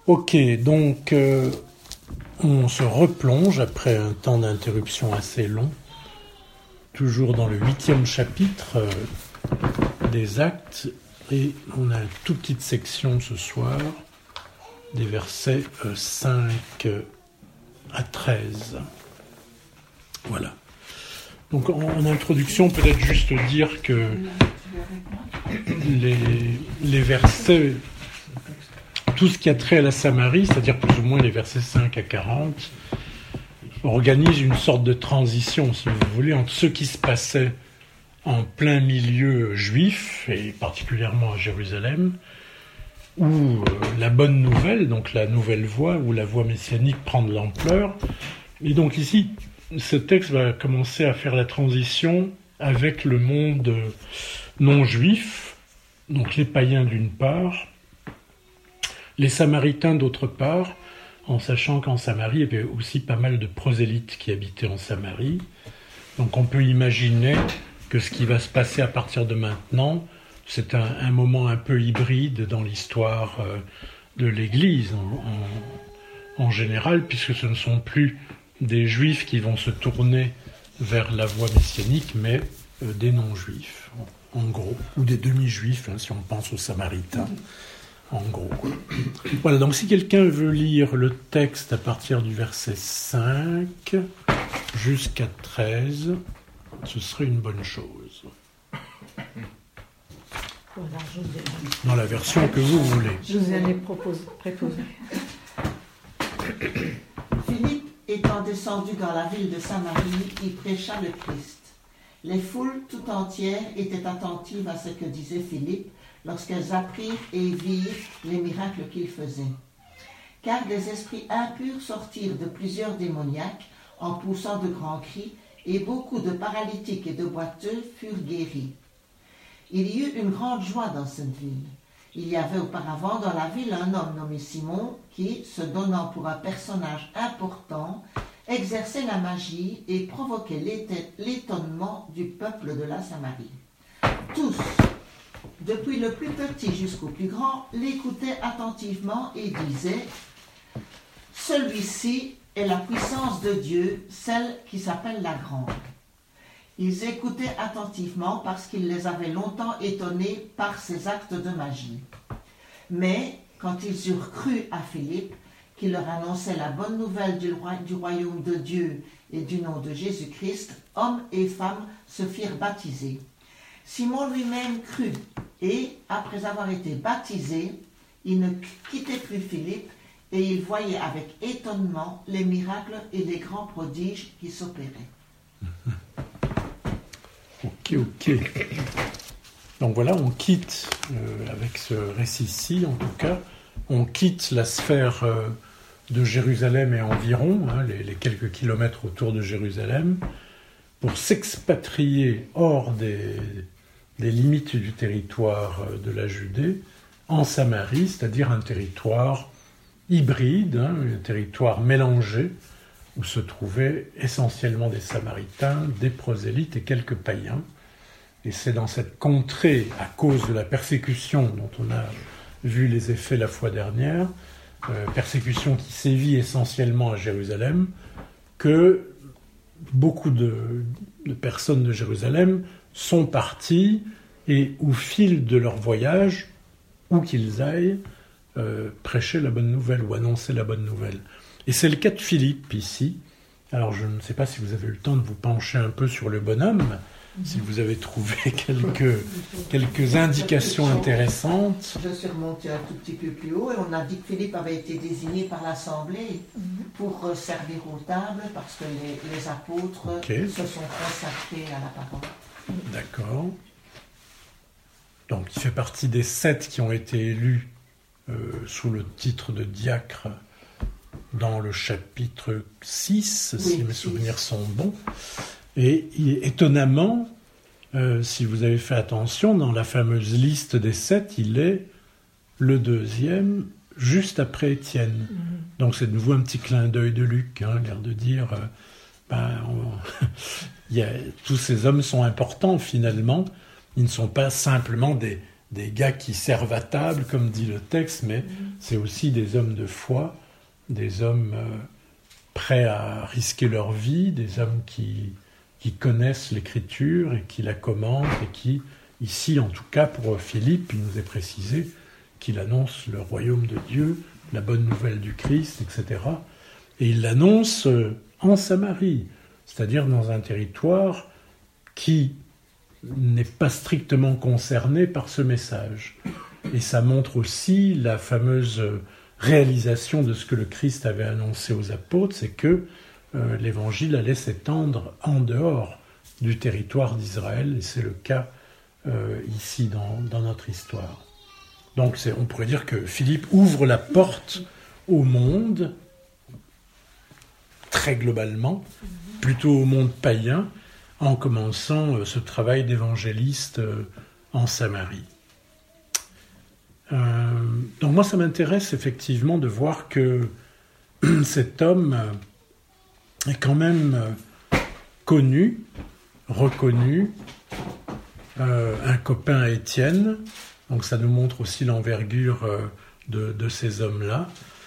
Ok, donc on se replonge après un temps d'interruption assez long, toujours dans le 8e chapitre des Actes, et on a une toute petite section ce soir, des versets 5 à 13. Voilà. Donc en introduction, peut-être juste dire que les versets, tout ce qui a trait à la Samarie, c'est-à-dire plus ou moins les versets 5 à 40, organise une sorte de transition, si vous voulez, entre ce qui se passait en plein milieu juif, et particulièrement à Jérusalem, où la bonne nouvelle, donc la nouvelle voie, où la voie messianique prend de l'ampleur. Et donc ici, ce texte va commencer à faire la transition avec le monde non juif, donc les païens d'une part, les Samaritains d'autre part, en sachant qu'en Samarie, il y avait aussi pas mal de prosélytes qui habitaient en Samarie. Donc on peut imaginer que ce qui va se passer à partir de maintenant, c'est un moment un peu hybride dans l'histoire de l'Église en général, puisque ce ne sont plus des Juifs qui vont se tourner vers la voie messianique, mais des non-Juifs, en gros, ou des demi-Juifs, si on pense aux Samaritains. En gros. Voilà, donc si quelqu'un veut lire le texte à partir du verset 5 jusqu'à 13, ce serait une bonne chose. Dans la version que vous voulez. Josiane est préposée. Philippe étant descendu dans la ville de Samarie, il prêcha le Christ. Les foules tout entières étaient attentives à ce que disait Philippe, lorsqu'elles apprirent et virent les miracles qu'il faisait. Car des esprits impurs sortirent de plusieurs démoniaques en poussant de grands cris, et beaucoup de paralytiques et de boiteux furent guéris. Il y eut une grande joie dans cette ville. Il y avait auparavant dans la ville un homme nommé Simon qui, se donnant pour un personnage important, exerçait la magie et provoquait l'étonnement du peuple de la Samarie. Tous, depuis le plus petit jusqu'au plus grand, l'écoutaient attentivement et disaient « Celui-ci est la puissance de Dieu, celle qui s'appelle la Grande. » Ils écoutaient attentivement parce qu'il les avait longtemps étonnés par ses actes de magie. Mais quand ils eurent cru à Philippe, qui leur annonçait la bonne nouvelle du royaume de Dieu et du nom de Jésus-Christ, hommes et femmes se firent baptiser. Simon lui-même crut, et après avoir été baptisé, il ne quittait plus Philippe, et il voyait avec étonnement les miracles et les grands prodiges qui s'opéraient. Ok. Donc voilà, on quitte, avec ce récit-ci en tout cas, on quitte la sphère de Jérusalem et environ, les quelques kilomètres autour de Jérusalem, pour s'expatrier hors des limites du territoire de la Judée, en Samarie, c'est-à-dire un territoire hybride, un territoire mélangé, où se trouvaient essentiellement des Samaritains, des prosélytes et quelques païens. Et c'est dans cette contrée, à cause de la persécution dont on a vu les effets la fois dernière, persécution qui sévit essentiellement à Jérusalem, que beaucoup de personnes de Jérusalem sont parties et au fil de leur voyage, où qu'ils aillent, prêcher la bonne nouvelle ou annoncer la bonne nouvelle. Et c'est le cas de Philippe ici. Alors je ne sais pas si vous avez eu le temps de vous pencher un peu sur le bonhomme, si vous avez trouvé quelques indications intéressantes. Je suis remontée un tout petit peu plus haut et on a dit que Philippe avait été désigné par l'Assemblée pour servir aux tables parce que les apôtres se sont consacrés à la parole. D'accord. Donc il fait partie des 7 qui ont été élus sous le titre de diacre dans le chapitre 6, si mes souvenirs sont bons. Et étonnamment, si vous avez fait attention, dans la fameuse liste des 7, il est le deuxième, juste après Étienne. Donc c'est de nouveau un petit clin d'œil de Luc, l'air de dire, tous ces hommes sont importants finalement, ils ne sont pas simplement des gars qui servent à table, comme dit le texte, mais c'est aussi des hommes de foi, des hommes prêts à risquer leur vie, des hommes qui connaissent l'Écriture et qui la commentent et qui, ici en tout cas pour Philippe, il nous est précisé qu'il annonce le royaume de Dieu, la bonne nouvelle du Christ, etc. Et il l'annonce en Samarie, c'est-à-dire dans un territoire qui n'est pas strictement concerné par ce message. Et ça montre aussi la fameuse réalisation de ce que le Christ avait annoncé aux apôtres, c'est que l'évangile allait s'étendre en dehors du territoire d'Israël, et c'est le cas ici dans notre histoire. Donc on pourrait dire que Philippe ouvre la porte au monde, très globalement, plutôt au monde païen, en commençant ce travail d'évangéliste en Samarie. Donc moi, ça m'intéresse effectivement de voir que cet homme est quand même connu, reconnu, un copain à Étienne, donc ça nous montre aussi l'envergure de ces hommes-là.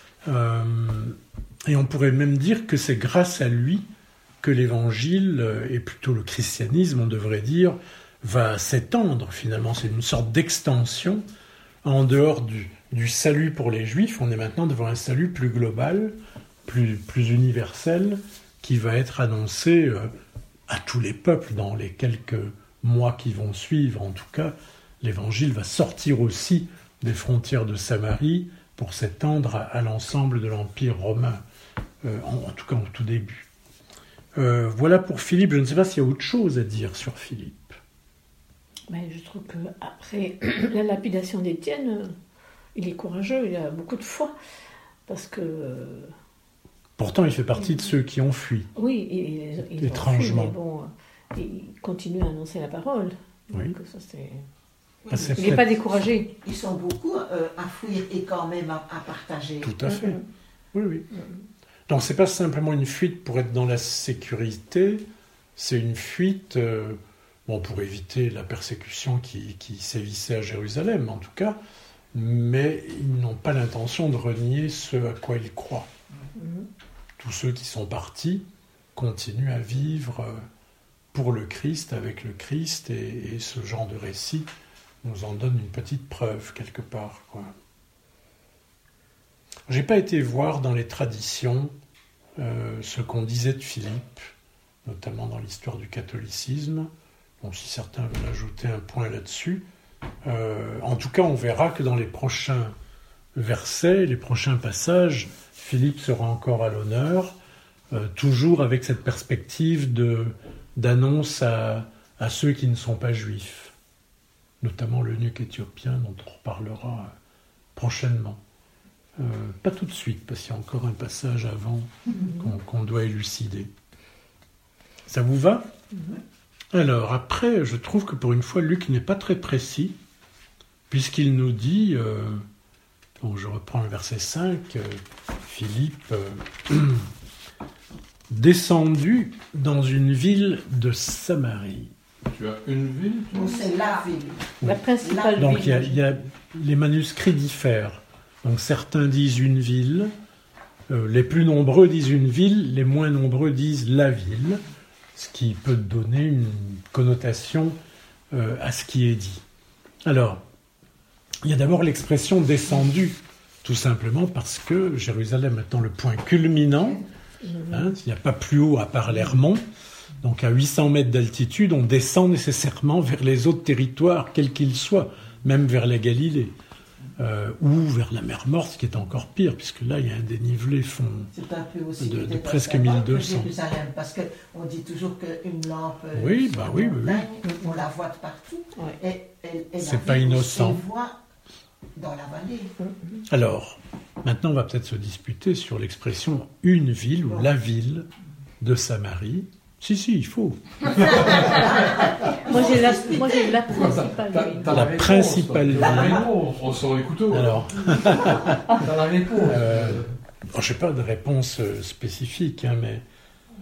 Et on pourrait même dire que c'est grâce à lui que l'évangile, et plutôt le christianisme, on devrait dire, va s'étendre finalement. C'est une sorte d'extension en dehors du salut pour les Juifs. On est maintenant devant un salut plus global, plus universel, qui va être annoncé à tous les peuples dans les quelques mois qui vont suivre. En tout cas, l'évangile va sortir aussi des frontières de Samarie pour s'étendre à l'ensemble de l'Empire romain, en tout cas au tout début. Voilà pour Philippe. Je ne sais pas s'il y a autre chose à dire sur Philippe. Mais je trouve qu'après la lapidation d'Étienne, il est courageux, il a beaucoup de foi. Parce que... Pourtant, il fait partie de ceux qui ont fui. Oui, il étrangement. Fui, mais bon, il continue à annoncer la parole. Oui. Donc ça, c'est... Oui, il n'est pas découragé. Ils sont beaucoup à fuir et quand même à partager. Tout à fait. Oui. Donc, ce n'est pas simplement une fuite pour être dans la sécurité, c'est une fuite pour éviter la persécution qui sévissait à Jérusalem, en tout cas, mais ils n'ont pas l'intention de renier ce à quoi ils croient. Tous ceux qui sont partis continuent à vivre pour le Christ, avec le Christ, et ce genre de récit nous en donne une petite preuve quelque part, quoi. J'ai pas été voir dans les traditions ce qu'on disait de Philippe, notamment dans l'histoire du catholicisme. Bon, si certains veulent ajouter un point là-dessus. En tout cas, on verra que dans les prochains versets, les prochains passages, Philippe sera encore à l'honneur, toujours avec cette perspective d'annonce à ceux qui ne sont pas juifs, notamment l'eunuque éthiopien dont on reparlera prochainement. Pas tout de suite, parce qu'il y a encore un passage avant qu'on doit élucider. Ça vous va ? Alors, après, je trouve que pour une fois, Luc n'est pas très précis, puisqu'il nous dit, je reprends le verset 5, Philippe, descendu dans une ville de Samarie. Tu as une ville ? Non, c'est la ville. La principale ville. Donc, il y a les manuscrits diffèrent. Donc, certains disent une ville, les plus nombreux disent une ville, les moins nombreux disent la ville, ce qui peut donner une connotation à ce qui est dit. Alors, il y a d'abord l'expression « descendu », tout simplement parce que Jérusalem étant le point culminant, il n'y a pas plus haut à part l'Hermont, donc à 800 mètres d'altitude, on descend nécessairement vers les autres territoires, quels qu'ils soient, même vers la Galilée. Ou vers la mer Morte, qui est encore pire, puisque là, il y a un dénivelé fond de presque 1200. Jérusalem, parce qu'on dit toujours qu'une lampe, oui. on la voit de partout. Ouais. Et c'est pas innocent. On voit dans la vallée. Alors, maintenant, on va peut-être se disputer sur l'expression « une ville » ou « la ville de Samarie ». Si, il faut. Moi, j'ai la principale ville. La principale ville. On sort les couteaux. Alors, T'as la réponse. je n'ai pas de réponse spécifique, mais...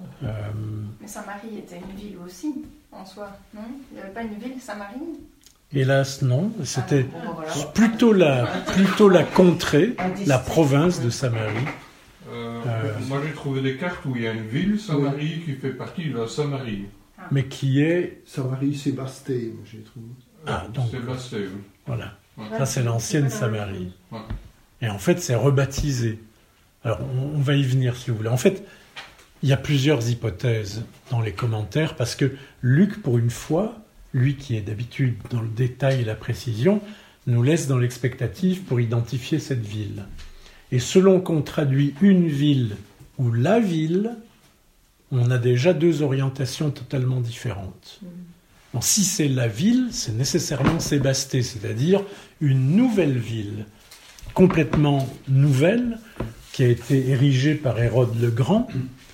Mais Samarie était une ville aussi, en soi, non ? Il n'y avait pas une ville, Samarie ? Hélas, non. C'était plutôt la contrée, la province de Samarie. Moi, j'ai trouvé des cartes où il y a une ville, Samarie, qui fait partie de la Samarie. Mais qui est... Samarie, Sébastien, j'ai trouvé. Donc, Sébastien, oui. voilà. Ouais. Ça, c'est l'ancienne Samarie. Ouais. Et en fait, c'est rebaptisé. Alors, on va y venir, si vous voulez. En fait, il y a plusieurs hypothèses dans les commentaires, parce que Luc, pour une fois, lui qui est d'habitude dans le détail et la précision, nous laisse dans l'expectative pour identifier cette ville. Et selon qu'on traduit une ville ou la ville, on a déjà deux orientations totalement différentes. Bon, si c'est la ville, c'est nécessairement Sébasté, c'est-à-dire une nouvelle ville, complètement nouvelle, qui a été érigée par Hérode le Grand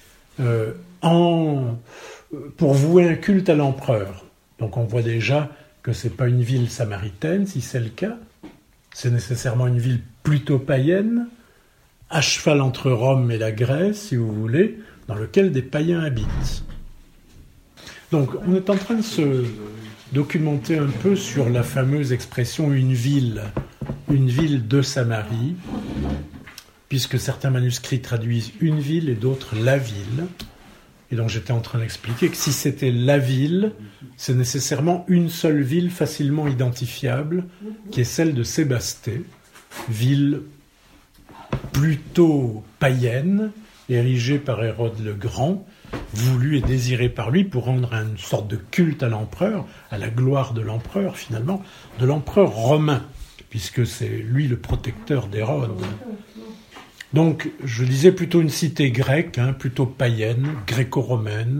pour vouer un culte à l'empereur. Donc on voit déjà que ce n'est pas une ville samaritaine, si c'est le cas. C'est nécessairement une ville plutôt païenne, à cheval entre Rome et la Grèce, si vous voulez, dans lequel des païens habitent. Donc on est en train de se documenter un peu sur la fameuse expression une ville de Samarie, puisque certains manuscrits traduisent une ville et d'autres la ville. Et donc j'étais en train d'expliquer que si c'était la ville, c'est nécessairement une seule ville facilement identifiable, qui est celle de Sébasté, ville plutôt païenne, érigée par Hérode le Grand, voulue et désirée par lui pour rendre une sorte de culte à l'empereur, à la gloire de l'empereur finalement, de l'empereur romain, puisque c'est lui le protecteur d'Hérode. Donc, je disais plutôt une cité grecque, plutôt païenne, gréco-romaine.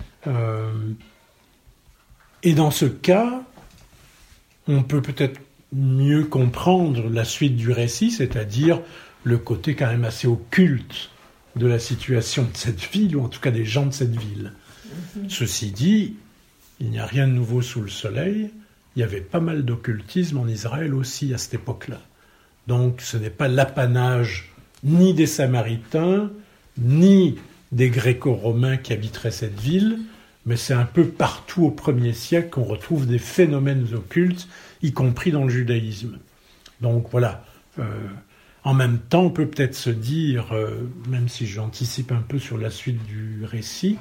Et dans ce cas, on peut peut-être mieux comprendre la suite du récit, c'est-à-dire le côté quand même assez occulte de la situation de cette ville, ou en tout cas des gens de cette ville. Ceci dit, il n'y a rien de nouveau sous le soleil. Il y avait pas mal d'occultisme en Israël aussi à cette époque-là. Donc, ce n'est pas l'apanage ni des Samaritains, ni des Gréco-Romains qui habiteraient cette ville, mais c'est un peu partout au 1er siècle qu'on retrouve des phénomènes occultes, y compris dans le judaïsme. Donc voilà. En même temps, on peut peut-être se dire, même si j'anticipe un peu sur la suite du récit,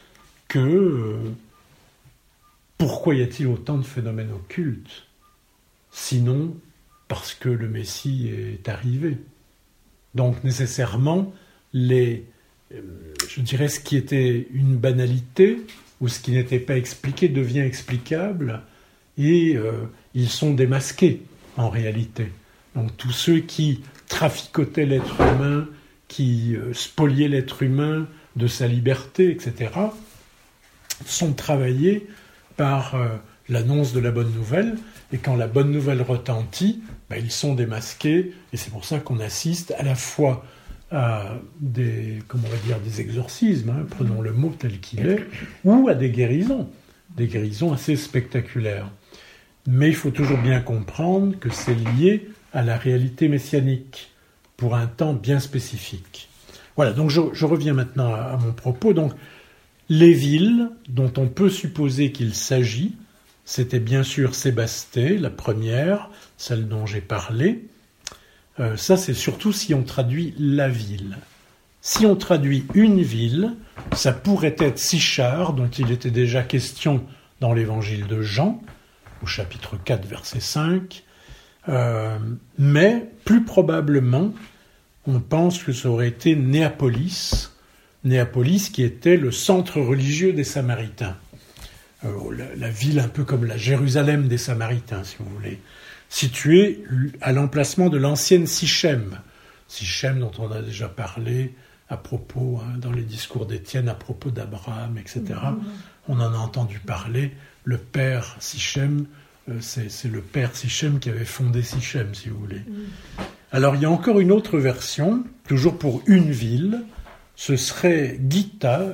que pourquoi y a-t-il autant de phénomènes occultes? Sinon, parce que le Messie est arrivé. Donc nécessairement, je dirais ce qui était une banalité, ou ce qui n'était pas expliqué, devient explicable, et ils sont démasqués, en réalité. Donc tous ceux qui traficotaient l'être humain, qui spoliaient l'être humain de sa liberté, etc., sont travaillés par l'annonce de la bonne nouvelle, et quand la bonne nouvelle retentit, ils sont démasqués, et c'est pour ça qu'on assiste à la fois à des exorcismes, prenons le mot tel qu'il est, ou à des guérisons assez spectaculaires. Mais il faut toujours bien comprendre que c'est lié à la réalité messianique, pour un temps bien spécifique. Voilà, donc je reviens maintenant à mon propos. Donc, les villes dont on peut supposer qu'il s'agit, c'était bien sûr Sébasté, la première, celle dont j'ai parlé. Ça, c'est surtout si on traduit la ville. Si on traduit une ville, ça pourrait être Sichar, dont il était déjà question dans l'évangile de Jean, au chapitre 4, verset 5. Mais, plus probablement, on pense que ça aurait été Néapolis qui était le centre religieux des Samaritains. La ville un peu comme la Jérusalem des Samaritains, si vous voulez, située à l'emplacement de l'ancienne Sichem. Sichem dont on a déjà parlé à propos, dans les discours d'Étienne, à propos d'Abraham, etc. On en a entendu parler. Le père Sichem, c'est le père Sichem qui avait fondé Sichem, si vous voulez. Alors, il y a encore une autre version, toujours pour une ville, ce serait Githa,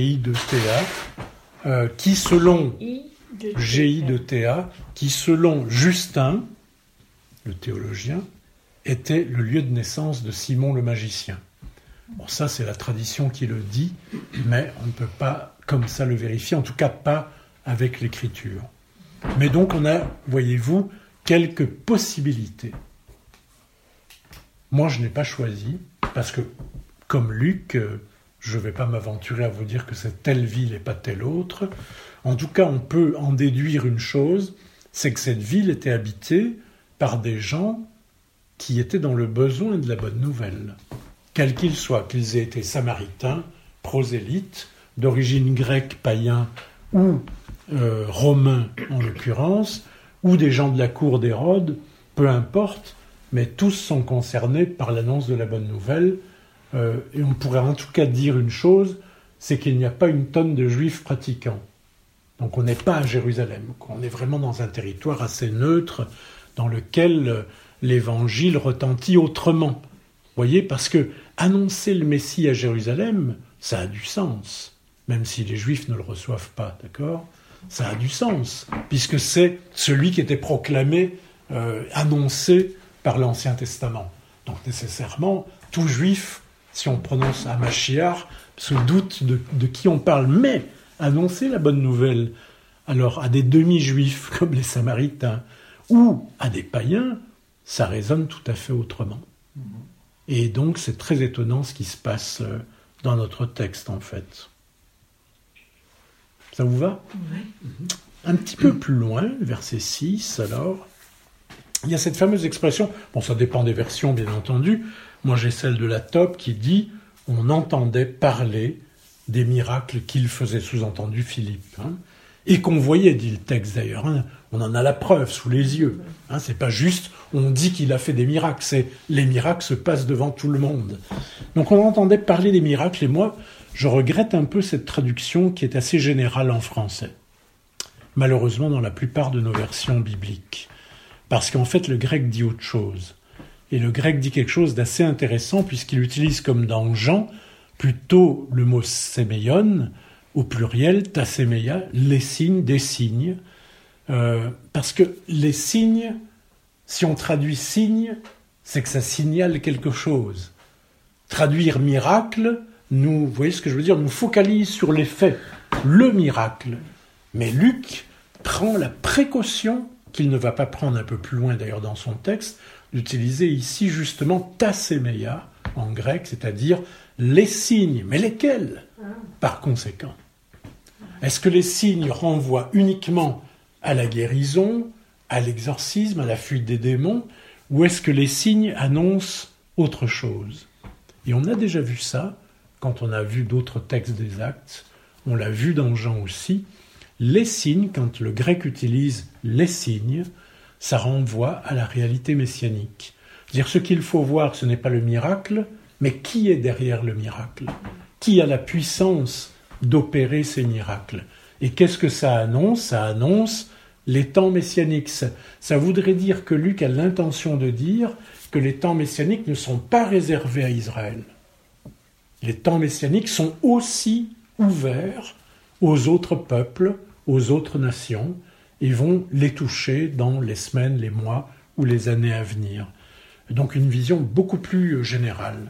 G-I-2-T-A, qui selon G-I-2-T-A, qui selon Justin, le théologien, était le lieu de naissance de Simon le magicien. Bon, ça, c'est la tradition qui le dit, mais on ne peut pas comme ça le vérifier, en tout cas pas avec l'écriture. Mais donc on a, voyez-vous, quelques possibilités. Moi, je n'ai pas choisi, parce que, comme Luc, je ne vais pas m'aventurer à vous dire que c'est telle ville et pas telle autre. En tout cas, on peut en déduire une chose, c'est que cette ville était habitée par des gens qui étaient dans le besoin de la bonne nouvelle. Quels qu'ils soient, qu'ils aient été samaritains, prosélytes, d'origine grecque, païen ou romains en l'occurrence, ou des gens de la cour d'Hérode, peu importe, mais tous sont concernés par l'annonce de la bonne nouvelle. Et on pourrait en tout cas dire une chose, c'est qu'il n'y a pas une tonne de juifs pratiquants. Donc on n'est pas à Jérusalem, on est vraiment dans un territoire assez neutre dans lequel l'évangile retentit autrement. Vous voyez, parce que annoncer le Messie à Jérusalem, ça a du sens, même si les Juifs ne le reçoivent pas, d'accord ? Ça a du sens, puisque c'est celui qui était proclamé, annoncé par l'Ancien Testament. Donc nécessairement, tout Juif, si on prononce un Mashiach, se doute de qui on parle. Mais annoncer la bonne nouvelle, alors à des demi-juifs comme les Samaritains, ou à des païens, ça résonne tout à fait autrement. Et donc c'est très étonnant ce qui se passe dans notre texte en fait. Ça vous va ? Oui. Un petit peu plus loin, verset 6, alors, il y a cette fameuse expression, bon ça dépend des versions bien entendu, moi j'ai celle de la Top qui dit « on entendait parler des miracles qu'il faisait », sous-entendu Philippe. Et qu'on voyait, dit le texte d'ailleurs, on en a la preuve sous les yeux. C'est pas juste, on dit qu'il a fait des miracles, c'est les miracles se passent devant tout le monde. Donc on entendait parler des miracles, et moi, je regrette un peu cette traduction qui est assez générale en français. Malheureusement, dans la plupart de nos versions bibliques. Parce qu'en fait, le grec dit autre chose. Et le grec dit quelque chose d'assez intéressant, puisqu'il utilise, comme dans Jean, plutôt le mot séméion, au pluriel, ta séméia, les signes, des signes. Parce que les signes, si on traduit signe, c'est que ça signale quelque chose. Traduire miracle, vous voyez ce que je veux dire, nous focalise sur les faits, le miracle. Mais Luc prend la précaution, qu'il ne va pas prendre un peu plus loin d'ailleurs dans son texte, d'utiliser ici justement ta séméia en grec, c'est-à-dire les signes. Mais lesquels, par conséquent ? Est-ce que les signes renvoient uniquement à la guérison, à l'exorcisme, à la fuite des démons, ou est-ce que les signes annoncent autre chose ? Et on a déjà vu ça quand on a vu d'autres textes des Actes, on l'a vu dans Jean aussi. Les signes, quand le grec utilise les signes, ça renvoie à la réalité messianique. C'est-à-dire, ce qu'il faut voir, ce n'est pas le miracle, mais qui est derrière le miracle ? Qui a la puissance d'opérer ces miracles ? Et qu'est-ce que ça annonce ? Ça annonce les temps messianiques. Ça voudrait dire que Luc a l'intention de dire que les temps messianiques ne sont pas réservés à Israël. Les temps messianiques sont aussi ouverts aux autres peuples, aux autres nations, et vont les toucher dans les semaines, les mois ou les années à venir. Donc une vision beaucoup plus générale.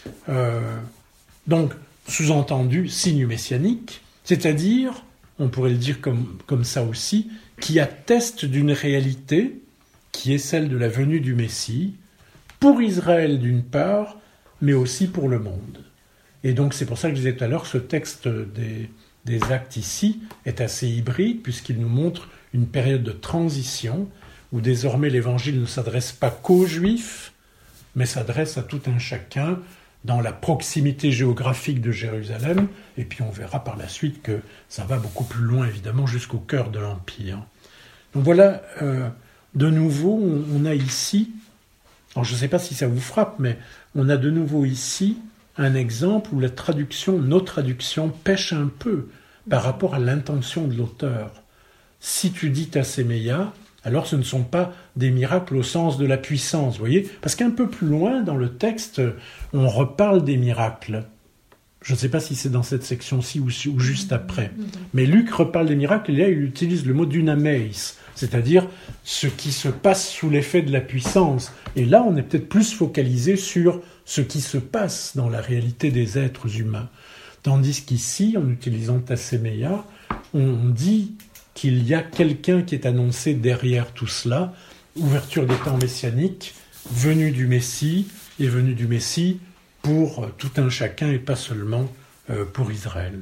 Donc, sous-entendu, signe messianique, c'est-à-dire, on pourrait le dire comme ça aussi, qui atteste d'une réalité qui est celle de la venue du Messie, pour Israël d'une part, mais aussi pour le monde. Et donc c'est pour ça que je disais tout à l'heure, ce texte des Actes ici est assez hybride, puisqu'il nous montre une période de transition, où désormais l'Évangile ne s'adresse pas qu'aux Juifs, mais s'adresse à tout un chacun, dans la proximité géographique de Jérusalem, et puis on verra par la suite que ça va beaucoup plus loin, évidemment, jusqu'au cœur de l'Empire. Donc voilà, de nouveau, on a ici, alors je ne sais pas si ça vous frappe, mais on a de nouveau ici un exemple où nos traductions pêchent un peu par rapport à l'intention de l'auteur. Si tu dis ta séméia, alors ce ne sont pas des miracles au sens de la puissance, vous voyez ? Parce qu'un peu plus loin dans le texte, on reparle des miracles. Je ne sais pas si c'est dans cette section-ci ou juste après. Mais Luc reparle des miracles, et là il utilise le mot dunameis, c'est-à-dire ce qui se passe sous l'effet de la puissance. Et là, on est peut-être plus focalisé sur ce qui se passe dans la réalité des êtres humains. Tandis qu'ici, en utilisant ta séméia, on dit qu'il y a quelqu'un qui est annoncé derrière tout cela, ouverture des temps messianiques, venue du Messie, et venue du Messie pour tout un chacun et pas seulement pour Israël.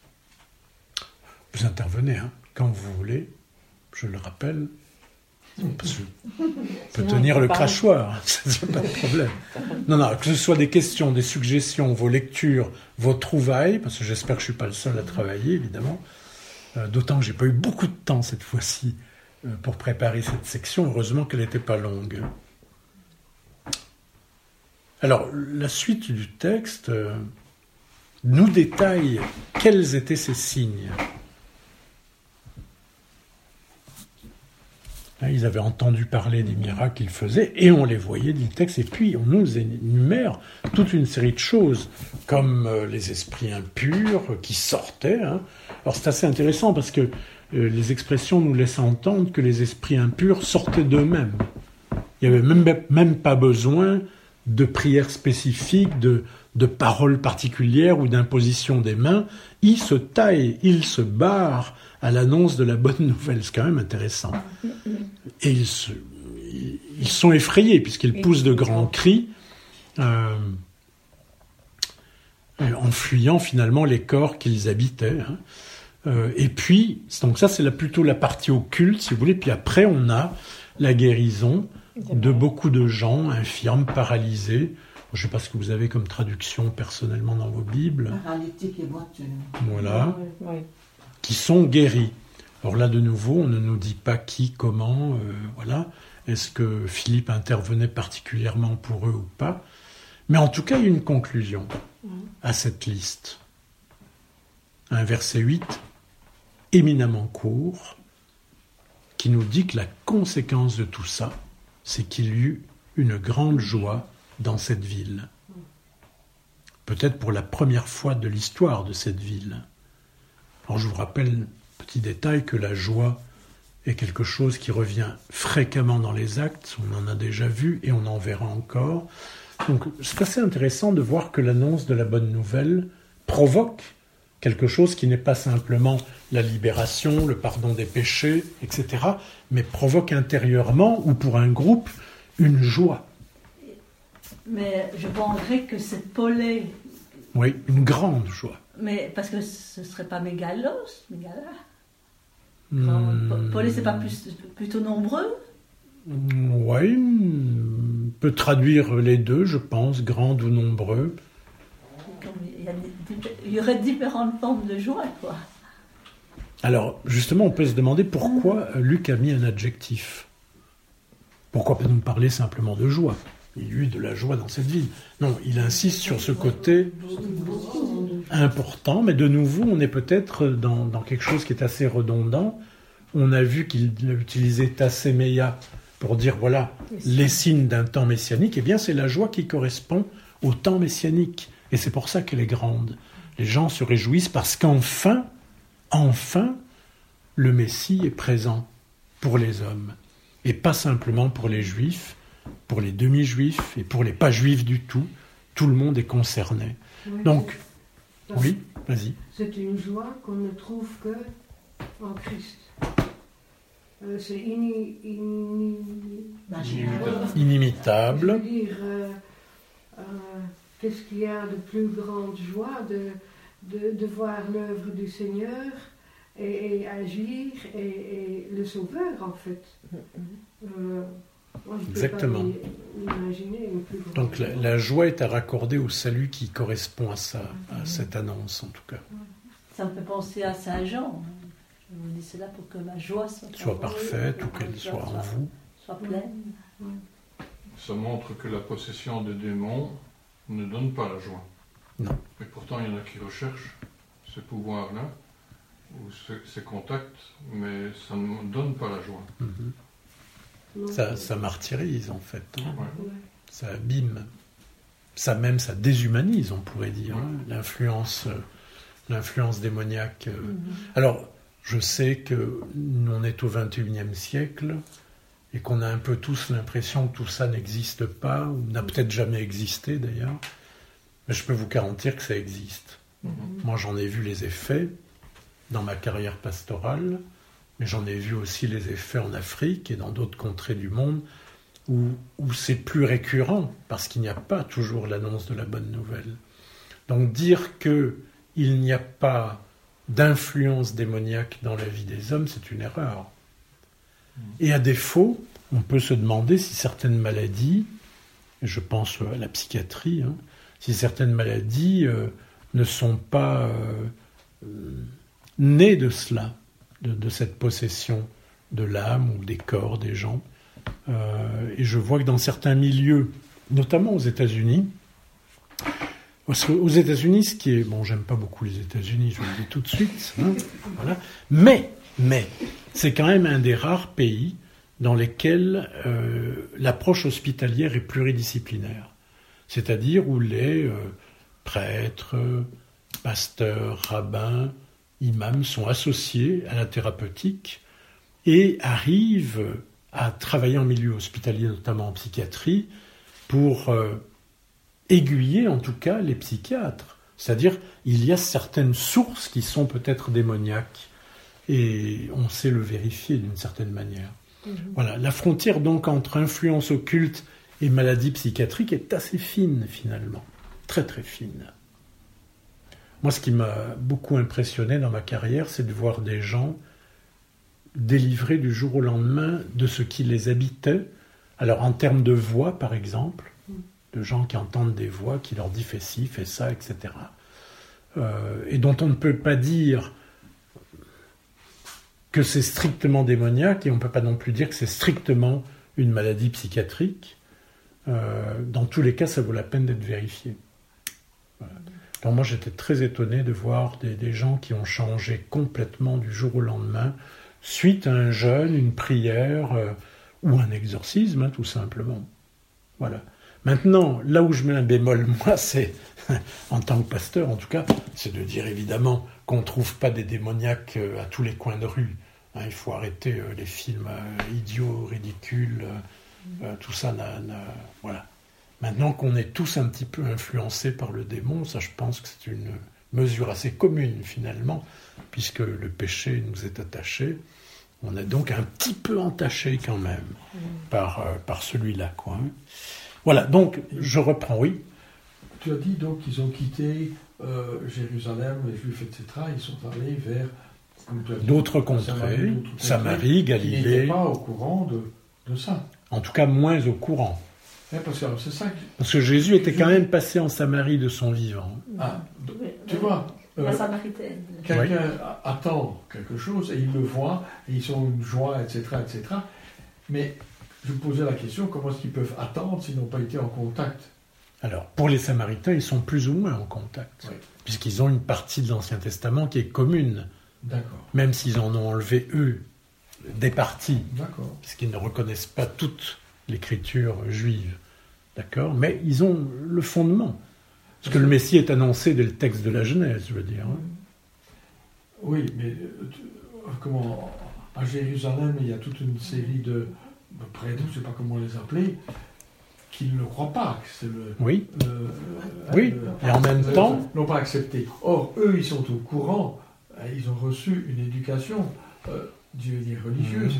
Vous intervenez quand vous voulez, je le rappelle. On peut tenir le crachoir, c'est pas de problème. Non, que ce soit des questions, des suggestions, vos lectures, vos trouvailles, parce que j'espère que je ne suis pas le seul à travailler, évidemment. D'autant que je n'ai pas eu beaucoup de temps cette fois-ci pour préparer cette section. Heureusement qu'elle n'était pas longue. Alors, la suite du texte nous détaille quels étaient ces signes. Ils avaient entendu parler des miracles qu'ils faisaient et on les voyait, dit le texte. Et puis on nous énumère toute une série de choses, comme les esprits impurs qui sortaient. Alors c'est assez intéressant parce que les expressions nous laissent entendre que les esprits impurs sortaient d'eux-mêmes. Il n'y avait même pas besoin de prières spécifiques, de paroles particulières ou d'imposition des mains. Ils se taillent, ils se barrent à l'annonce de la bonne nouvelle. C'est quand même intéressant. Et ils sont effrayés puisqu'ils poussent de grands cris en fuyant finalement les corps qu'ils habitaient. Et puis, donc ça c'est plutôt la partie occulte si vous voulez. Puis après on a la guérison de beaucoup de gens infirmes, paralysés. Je ne sais pas ce que vous avez comme traduction personnellement dans vos Bibles. Paralytiques et boiteux. Voilà. Oui. Qui sont guéris. Alors là, de nouveau, on ne nous dit pas qui, comment, voilà. Est-ce que Philippe intervenait particulièrement pour eux ou pas? Mais en tout cas, il y a une conclusion à cette liste. Un verset 8, éminemment court, qui nous dit que la conséquence de tout ça, c'est qu'il y eut une grande joie dans cette ville. Peut-être pour la première fois de l'histoire de cette ville. Alors je vous rappelle, petit détail, que la joie est quelque chose qui revient fréquemment dans les actes, on en a déjà vu et on en verra encore. Donc c'est assez intéressant de voir que l'annonce de la bonne nouvelle provoque quelque chose qui n'est pas simplement la libération, le pardon des péchés, etc., mais provoque intérieurement, ou pour un groupe, une joie. Mais je penserais que c'est Polé. Oui, une grande joie. Mais parce que ce ne serait pas mégala. Polé, c'est pas plutôt nombreux? Oui, on peut traduire les deux, je pense, grande ou nombreux. Il y aurait différentes formes de joie, quoi. Alors, justement, on peut se demander pourquoi Luc a mis un adjectif. Pourquoi pas nous parler simplement de joie? Il y a eu de la joie dans cette ville. Non, il insiste sur ce côté important, mais de nouveau, on est peut-être dans quelque chose qui est assez redondant. On a vu qu'il a utilisé tassémeia pour dire, voilà, les signes d'un temps messianique. Eh bien, c'est la joie qui correspond au temps messianique. Et c'est pour ça qu'elle est grande. Les gens se réjouissent parce qu'enfin, le Messie est présent pour les hommes. Et pas simplement pour les Juifs, pour les demi-juifs et pour les pas juifs du tout. Tout le monde est concerné. Oui, donc, oui, vas-y. C'est une joie qu'on ne trouve que en Christ. C'est inimitable. Je veux dire, qu'est-ce qu'il y a de plus grande joie de voir l'œuvre du Seigneur et agir et le Sauveur, en fait. Moi, je Exactement. Peux pas imaginer une plus grande Donc joie. la joie est à raccorder au salut qui correspond à cette annonce, en tout cas. Ça me fait penser à Saint Jean. Je vous dis cela pour que ma joie soit parfaite ou qu'elle soit en vous. Soit pleine. Ça montre que la possession des démons ne donne pas la joie. Non. Mais pourtant, il y en a qui recherchent ce pouvoir-là, ou ces contacts, mais ça ne donne pas la joie. Mm-hmm. Ça martyrise, en fait. Hein. Ouais. Ça abîme. Ça déshumanise, on pourrait dire. Hein. L'influence démoniaque. Alors, je sais que nous, on est au XXIe siècle et qu'on a un peu tous l'impression que tout ça n'existe pas, ou n'a peut-être jamais existé d'ailleurs. Mais je peux vous garantir que ça existe. Moi, j'en ai vu les effets dans ma carrière pastorale. mais j'en ai vu aussi les effets en Afrique et dans d'autres contrées du monde où c'est plus récurrent parce qu'il n'y a pas toujours l'annonce de la bonne nouvelle. Donc dire qu'il n'y a pas d'influence démoniaque dans la vie des hommes, c'est une erreur. Et à défaut, on peut se demander si certaines maladies, je pense à la psychiatrie, si certaines maladies ne sont pas nées de cela, de cette possession de l'âme ou des corps des gens. Et je vois que dans certains milieux, notamment aux États-Unis, parce qu'aux États-Unis, ce qui est... Bon, j'aime pas beaucoup les États-Unis, je vous le dis tout de suite, voilà. Mais, c'est quand même un des rares pays dans lesquels l'approche hospitalière est pluridisciplinaire. C'est-à-dire où les prêtres, pasteurs, rabbins, imams sont associés à la thérapeutique et arrivent à travailler en milieu hospitalier, notamment en psychiatrie, pour aiguiller en tout cas les psychiatres. C'est-à-dire, il y a certaines sources qui sont peut-être démoniaques et on sait le vérifier d'une certaine manière. Voilà, la frontière donc entre influence occulte et maladie psychiatrique est assez fine finalement, très très fine. Moi, ce qui m'a beaucoup impressionné dans ma carrière, c'est de voir des gens délivrés du jour au lendemain de ce qui les habitait. Alors, en termes de voix, par exemple, de gens qui entendent des voix qui leur disent « fais ci, fais ça », etc. Et dont on ne peut pas dire que c'est strictement démoniaque, et on ne peut pas non plus dire que c'est strictement une maladie psychiatrique. Dans tous les cas, ça vaut la peine d'être vérifié. Voilà. Donc moi, j'étais très étonné de voir des gens qui ont changé complètement du jour au lendemain, suite à un jeûne, une prière, ou un exorcisme, tout simplement. Voilà. Maintenant, là où je mets un bémol, moi, c'est, en tant que pasteur, en tout cas, c'est de dire évidemment qu'on ne trouve pas des démoniaques à tous les coins de rue. Il faut arrêter les films idiots, ridicules, tout ça. Voilà. Maintenant qu'on est tous un petit peu influencés par le démon, ça je pense que c'est une mesure assez commune finalement, puisque le péché nous est attaché. On est donc un petit peu entaché quand même par celui-là, quoi. Voilà, donc je reprends, oui. Tu as dit donc qu'ils ont quitté Jérusalem, les Juifs, etc. Ils sont allés vers d'autres contrées, Samarie, Galilée. Ils n'étaient pas au courant de ça. En tout cas, moins au courant. Parce que Jésus était quand même passé en Samarie de son vivant. Ah, tu vois, la Samaritaine. Quelqu'un attend quelque chose et il le voit, et ils ont une joie, etc., etc. Mais je me posais la question, comment est-ce qu'ils peuvent attendre s'ils n'ont pas été en contact? Alors, pour les Samaritains, ils sont plus ou moins en contact, puisqu'ils ont une partie de l'Ancien Testament qui est commune. D'accord. Même s'ils en ont enlevé, eux, des parties, d'accord, puisqu'ils ne reconnaissent pas toute l'écriture juive. D'accord? Mais ils ont le fondement. Parce que le Messie est annoncé dès le texte de la Genèse, je veux dire. Oui, mais comment, à Jérusalem, il y a toute une série de prêtres, je ne sais pas comment les appeler, qui ne le croient pas. Que c'est le, oui. Et en même temps... n'ont pas accepté. Or, eux, ils sont au courant. Ils ont reçu une éducation, religieuse.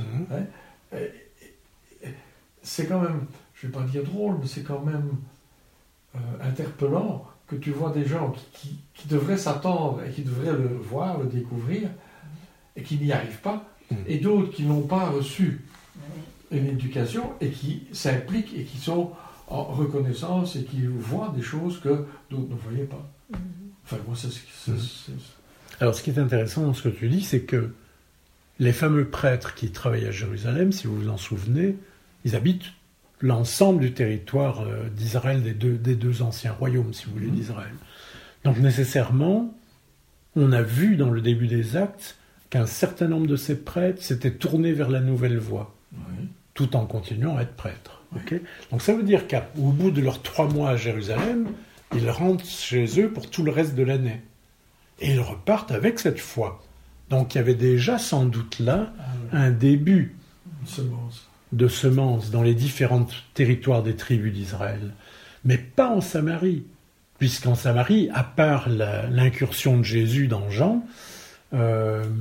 C'est quand même, je ne vais pas dire drôle, mais c'est quand même interpellant que tu vois des gens qui devraient s'attendre et qui devraient le voir, le découvrir, et qui n'y arrivent pas, et d'autres qui n'ont pas reçu une éducation et qui s'impliquent et qui sont en reconnaissance et qui voient des choses que d'autres ne voyaient pas. Enfin, moi, c'est... Alors, ce qui est intéressant dans ce que tu dis, c'est que les fameux prêtres qui travaillent à Jérusalem, si vous vous en souvenez, ils habitent l'ensemble du territoire d'Israël, des deux anciens royaumes, si vous voulez, d'Israël. Donc, nécessairement, on a vu dans le début des Actes qu'un certain nombre de ces prêtres s'étaient tournés vers la nouvelle voie, tout en continuant à être prêtres. Okay. Donc, ça veut dire qu'au bout de leurs 3 mois à Jérusalem, ils rentrent chez eux pour tout le reste de l'année. Et ils repartent avec cette foi. Donc il y avait déjà sans doute là un début de semences dans les différents territoires des tribus d'Israël. Mais pas en Samarie. Puisqu'en Samarie, à part l'incursion de Jésus dans Jean,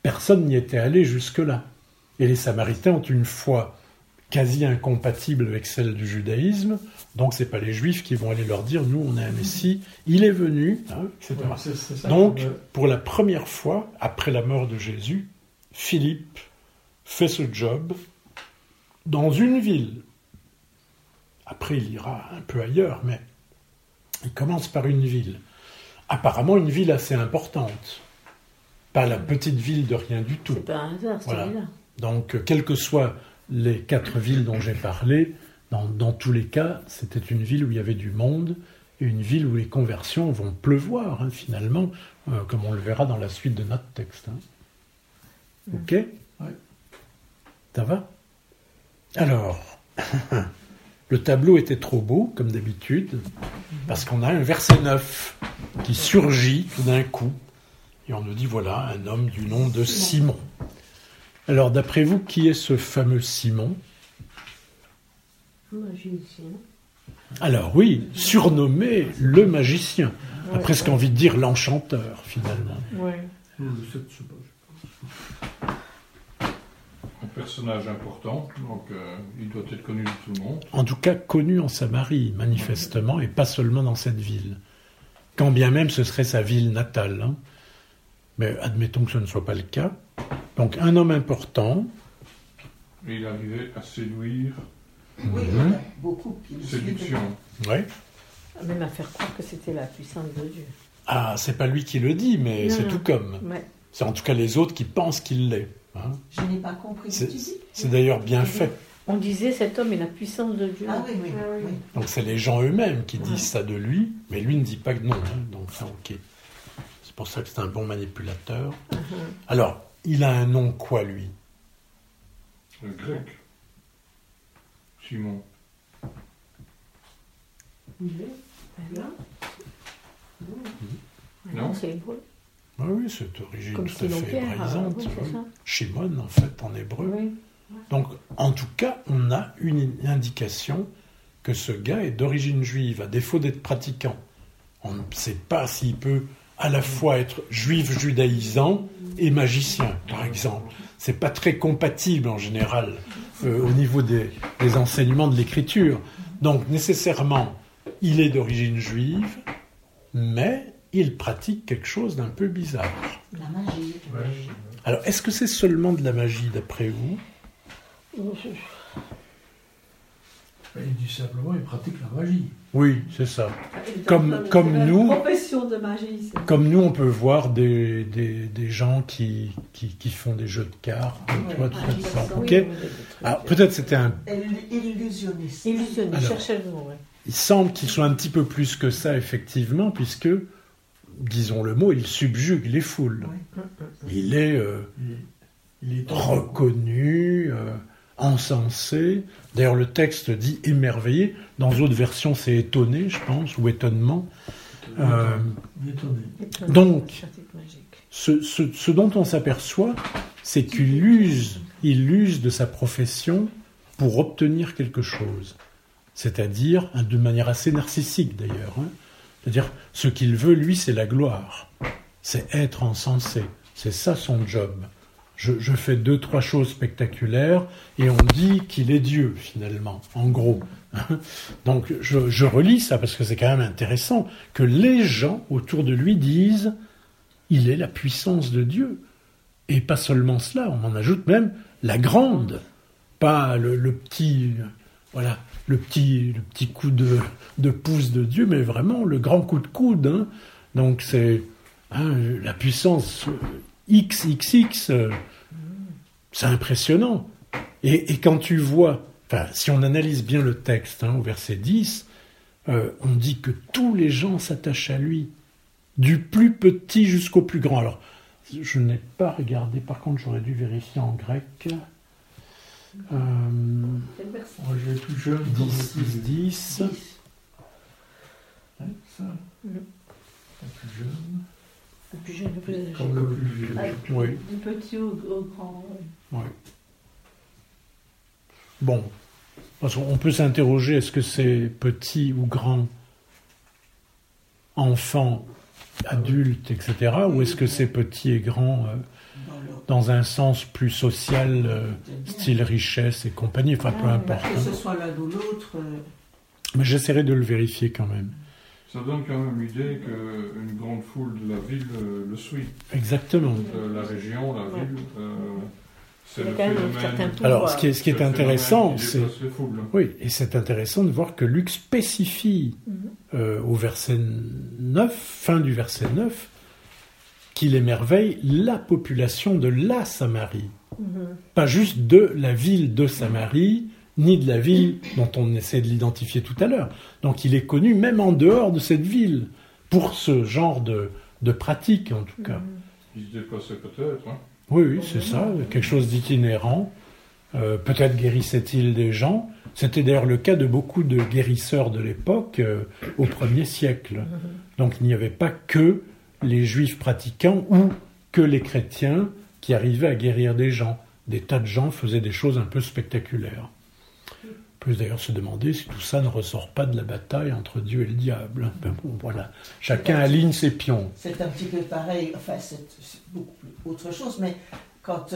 personne n'y était allé jusque-là. Et les Samaritains ont une foi quasi incompatible avec celle du judaïsme, donc c'est pas les Juifs qui vont aller leur dire « nous, on a un Messie, il est venu hein, », etc. Ouais, c'est ça Donc, que- pour la première fois, après la mort de Jésus, Philippe fait ce job dans une ville. Après, il ira un peu ailleurs, mais il commence par une ville. Apparemment, une ville assez importante. Pas la petite ville de rien du tout. C'est pas un hasard, Voilà. celui-là. Donc, quelles que soient les 4 villes dont j'ai parlé, dans tous les cas, c'était une ville où il y avait du monde, et une ville où les conversions vont pleuvoir, hein, finalement, comme on le verra dans la suite de notre texte. Hein. Ok ? Ouais. Ça va ? Alors, le tableau était trop beau, comme d'habitude, parce qu'on a un verset 9 qui surgit tout d'un coup, et on nous dit, voilà, un homme du nom de Simon. Alors, d'après vous, qui est ce fameux Simon ? Magicien. Alors oui, surnommé le magicien. On a presque envie de dire l'enchanteur, finalement. Ouais. Le 7, je sais pas. Un personnage important, donc il doit être connu de tout le monde. En tout cas, connu en Samarie, manifestement, et pas seulement dans cette ville. Quand bien même ce serait sa ville natale. Hein. Mais admettons que ce ne soit pas le cas. Donc, un homme important, Et il arrivait à séduire, Oui, il y en a beaucoup qui le suivent. séduction. ouais. Même à faire croire que c'était la puissance de Dieu. Ah, c'est pas lui qui le dit, mais Non, c'est non. tout comme. Ouais. C'est en tout cas les autres qui pensent qu'il l'est. Hein. Je n'ai pas compris ce que tu dis. C'est d'ailleurs bien fait. On disait cet homme est la puissance de Dieu. Ah oui, oui, Ah oui. oui. Donc c'est les gens eux-mêmes qui disent ça de lui, mais lui ne dit pas que non. Hein. Donc ça, ok. C'est pour ça que c'est un bon manipulateur. Mhm. Alors, il a un nom quoi, lui ? Le grec. Simon. Ben non. Non. Non, c'est hébreu. Ah oui, c'est d'origine Comme tout à Simon fait Pierre. hébraïsante. Oui, c'est oui. ça. Shimon, en fait, en hébreu. Oui. Donc, en tout cas, on a une indication que ce gars est d'origine juive, à défaut d'être pratiquant. On ne sait pas s'il peut à la fois être juif judaïsant et magicien, par exemple. C'est pas très compatible en général au niveau des enseignements de l'écriture. Donc, nécessairement, il est d'origine juive, mais il pratique quelque chose d'un peu bizarre. La magie. Alors, est-ce que c'est seulement de la magie, d'après vous ? Il dit simplement, il pratique la magie. Oui, c'est ça. Il est Comme- en train de comme faire une nous- profession de magie. c'est- Comme nous, on peut voir des gens qui font des jeux de cartes, tu vois, tout ça. Oui, Ok. oui, oui, Alors, peut-être c'était un... Illusionniste. Illusionniste, Alors. cherchez le mot, ouais. Il semble qu'il soit un petit peu plus que ça, effectivement, puisque, disons le mot, il subjugue les foules. Oui. Il est Il est reconnu, encensé. D'ailleurs, le texte dit émerveillé. Dans d'autres versions, c'est étonné, je pense, ou étonnement. étonné. Donc, Pratique magique. ce dont on s'aperçoit, c'est qu'il use de sa profession pour obtenir quelque chose. C'est-à-dire, de manière assez narcissique d'ailleurs, hein. C'est-à-dire, ce qu'il veut, lui, c'est la gloire. C'est être encensé. C'est ça son job. Je fais 2-3 choses spectaculaires et on dit qu'il est Dieu, finalement, en gros. Donc, je relis ça parce que c'est quand même intéressant que les gens autour de lui disent il est la puissance de Dieu. Et pas seulement cela, on en ajoute même la grande, pas le petit, voilà, le petit coup de pouce de Dieu, mais vraiment le grand coup de coude. Hein. Donc c'est la puissance XXX, c'est impressionnant. Et quand tu vois, enfin, si on analyse bien le texte, hein, au verset 10, on dit que tous les gens s'attachent à lui, du plus petit jusqu'au plus grand. Alors, je n'ai pas regardé, par contre, j'aurais dû vérifier en grec. Quel verset? Moi, je vais plus jeune. 10, 10, 10. Hein, ça. Le plus jeune. Le plus jeune, le plus âgé. Comme le plus vieux. Ah, Oui. Du petit au grand. Ouais. Bon, parce qu'on peut s'interroger, est-ce que c'est petit ou grand, enfant adulte, etc. Ou est-ce que c'est petit et grand dans un sens plus social, style richesse et compagnie, enfin peu importe. Que ce soit l'un ou l'autre. Mais j'essaierai de le vérifier quand même. Ça donne quand même l'idée qu'une grande foule de la ville le suit. Exactement. La région, la ville, c'est Il y a le quand même un certain phénomène. pouvoir. Alors, ce qui est intéressant, c'est... Les foules. Oui, et c'est intéressant de voir que Luc spécifie au verset 9, fin du verset 9, qu'il émerveille la population de la Samarie. Pas juste de la ville de Samarie, ni de la ville dont on essaie de l'identifier tout à l'heure. Donc il est connu même en dehors de cette ville, pour ce genre de pratique en tout cas. Il se déplaçait peut-être, hein. Oui, c'est ça, quelque chose d'itinérant. Peut-être guérissait-il des gens. C'était d'ailleurs le cas de beaucoup de guérisseurs de l'époque au 1er siècle. Donc il n'y avait pas que les juifs pratiquants ou que les chrétiens qui arrivaient à guérir des gens. Des tas de gens faisaient des choses un peu spectaculaires. On peut d'ailleurs se demander si tout ça ne ressort pas de la bataille entre Dieu et le diable. Ben bon, voilà. Chacun aligne ses pions. C'est un petit peu pareil, enfin c'est beaucoup plus autre chose, mais quand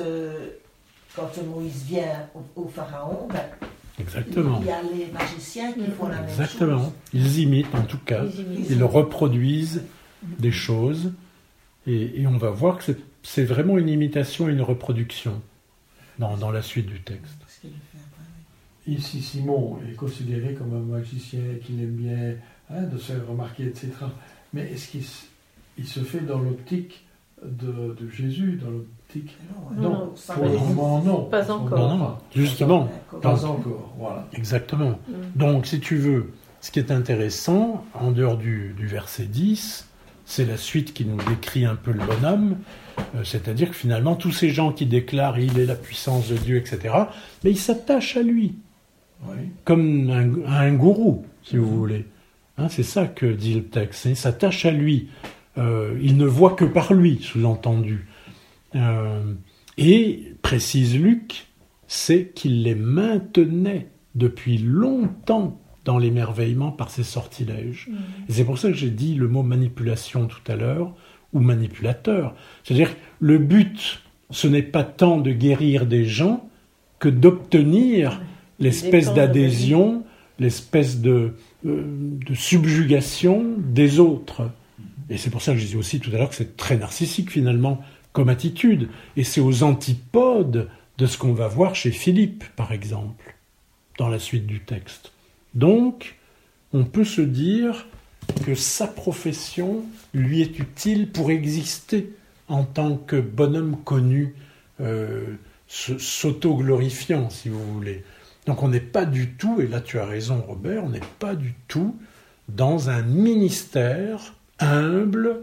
Moïse vient au Pharaon, ben, Exactement. il y a les magiciens qui font la même chose. Exactement. Ils imitent en tout cas. Ils reproduisent des choses. Et on va voir que c'est vraiment une imitation et une reproduction dans la suite du texte. Ici, Simon est considéré comme un magicien qu'il aime bien de se faire remarquer, etc. Mais est-ce qu'il se fait dans l'optique de Jésus, dans l'optique... Non, pour le moment, non. Pas encore. Non, justement. Pas encore, voilà. Exactement. Donc, si tu veux, ce qui est intéressant, en dehors du verset 10, c'est la suite qui nous décrit un peu le bonhomme, c'est-à-dire que finalement, tous ces gens qui déclarent « il est la puissance de Dieu », etc., mais ils s'attachent à lui. Oui. Comme un gourou, si vous voulez. Hein, c'est ça que dit le texte. Il s'attache à lui. Il ne voit que par lui, sous-entendu. Et, précise Luc, c'est qu'il les maintenait depuis longtemps dans l'émerveillement par ses sortilèges. Et c'est pour ça que j'ai dit le mot manipulation tout à l'heure, ou manipulateur. C'est-à-dire que le but, ce n'est pas tant de guérir des gens que d'obtenir l'espèce d'adhésion, l'espèce de subjugation des autres. Et c'est pour ça que je disais aussi tout à l'heure que c'est très narcissique finalement comme attitude. Et c'est aux antipodes de ce qu'on va voir chez Philippe, par exemple, dans la suite du texte. Donc, on peut se dire que sa profession lui est utile pour exister en tant que bonhomme connu, s'auto-glorifiant, si vous voulez. Donc on n'est pas du tout, et là tu as raison Robert, on n'est pas du tout dans un ministère humble,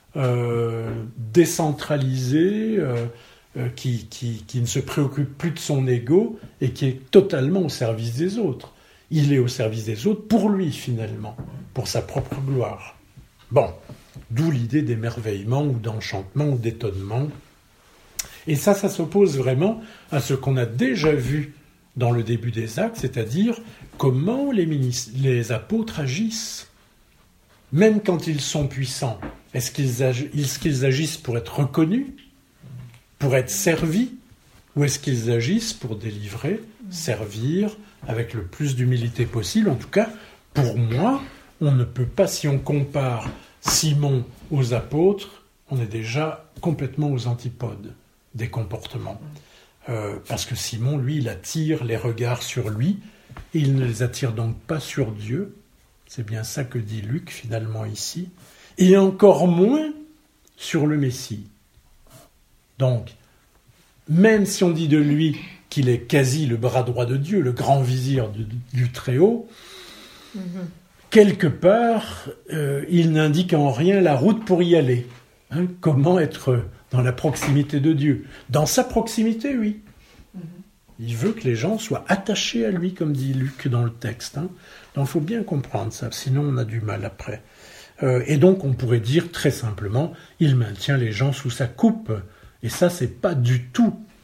décentralisé, qui ne se préoccupe plus de son ego et qui est totalement au service des autres. Il est au service des autres pour lui finalement, pour sa propre gloire. Bon, d'où l'idée d'émerveillement ou d'enchantement ou d'étonnement. Et ça s'oppose vraiment à ce qu'on a déjà vu dans le début des Actes, c'est-à-dire comment les apôtres agissent. Même quand ils sont puissants, est-ce qu'ils agissent pour être reconnus, pour être servis, ou est-ce qu'ils agissent pour délivrer, servir, avec le plus d'humilité possible? En tout cas, pour moi, on ne peut pas, si on compare Simon aux apôtres, on est déjà complètement aux antipodes des comportements. Parce que Simon, lui, il attire les regards sur lui, et il ne les attire donc pas sur Dieu. C'est bien ça que dit Luc, finalement, ici. Et encore moins sur le Messie. Donc, même si on dit de lui qu'il est quasi le bras droit de Dieu, le grand vizir du Très-Haut, quelque part, il n'indique en rien la route pour y aller. Hein, comment être dans la proximité de Dieu. Dans sa proximité, oui. Il veut que les gens soient attachés à lui, comme dit Luc dans le texte. Hein. Donc il faut bien comprendre ça, sinon on a du mal après. Et donc on pourrait dire très simplement, il maintient les gens sous sa coupe. Et ça, c'est pas du tout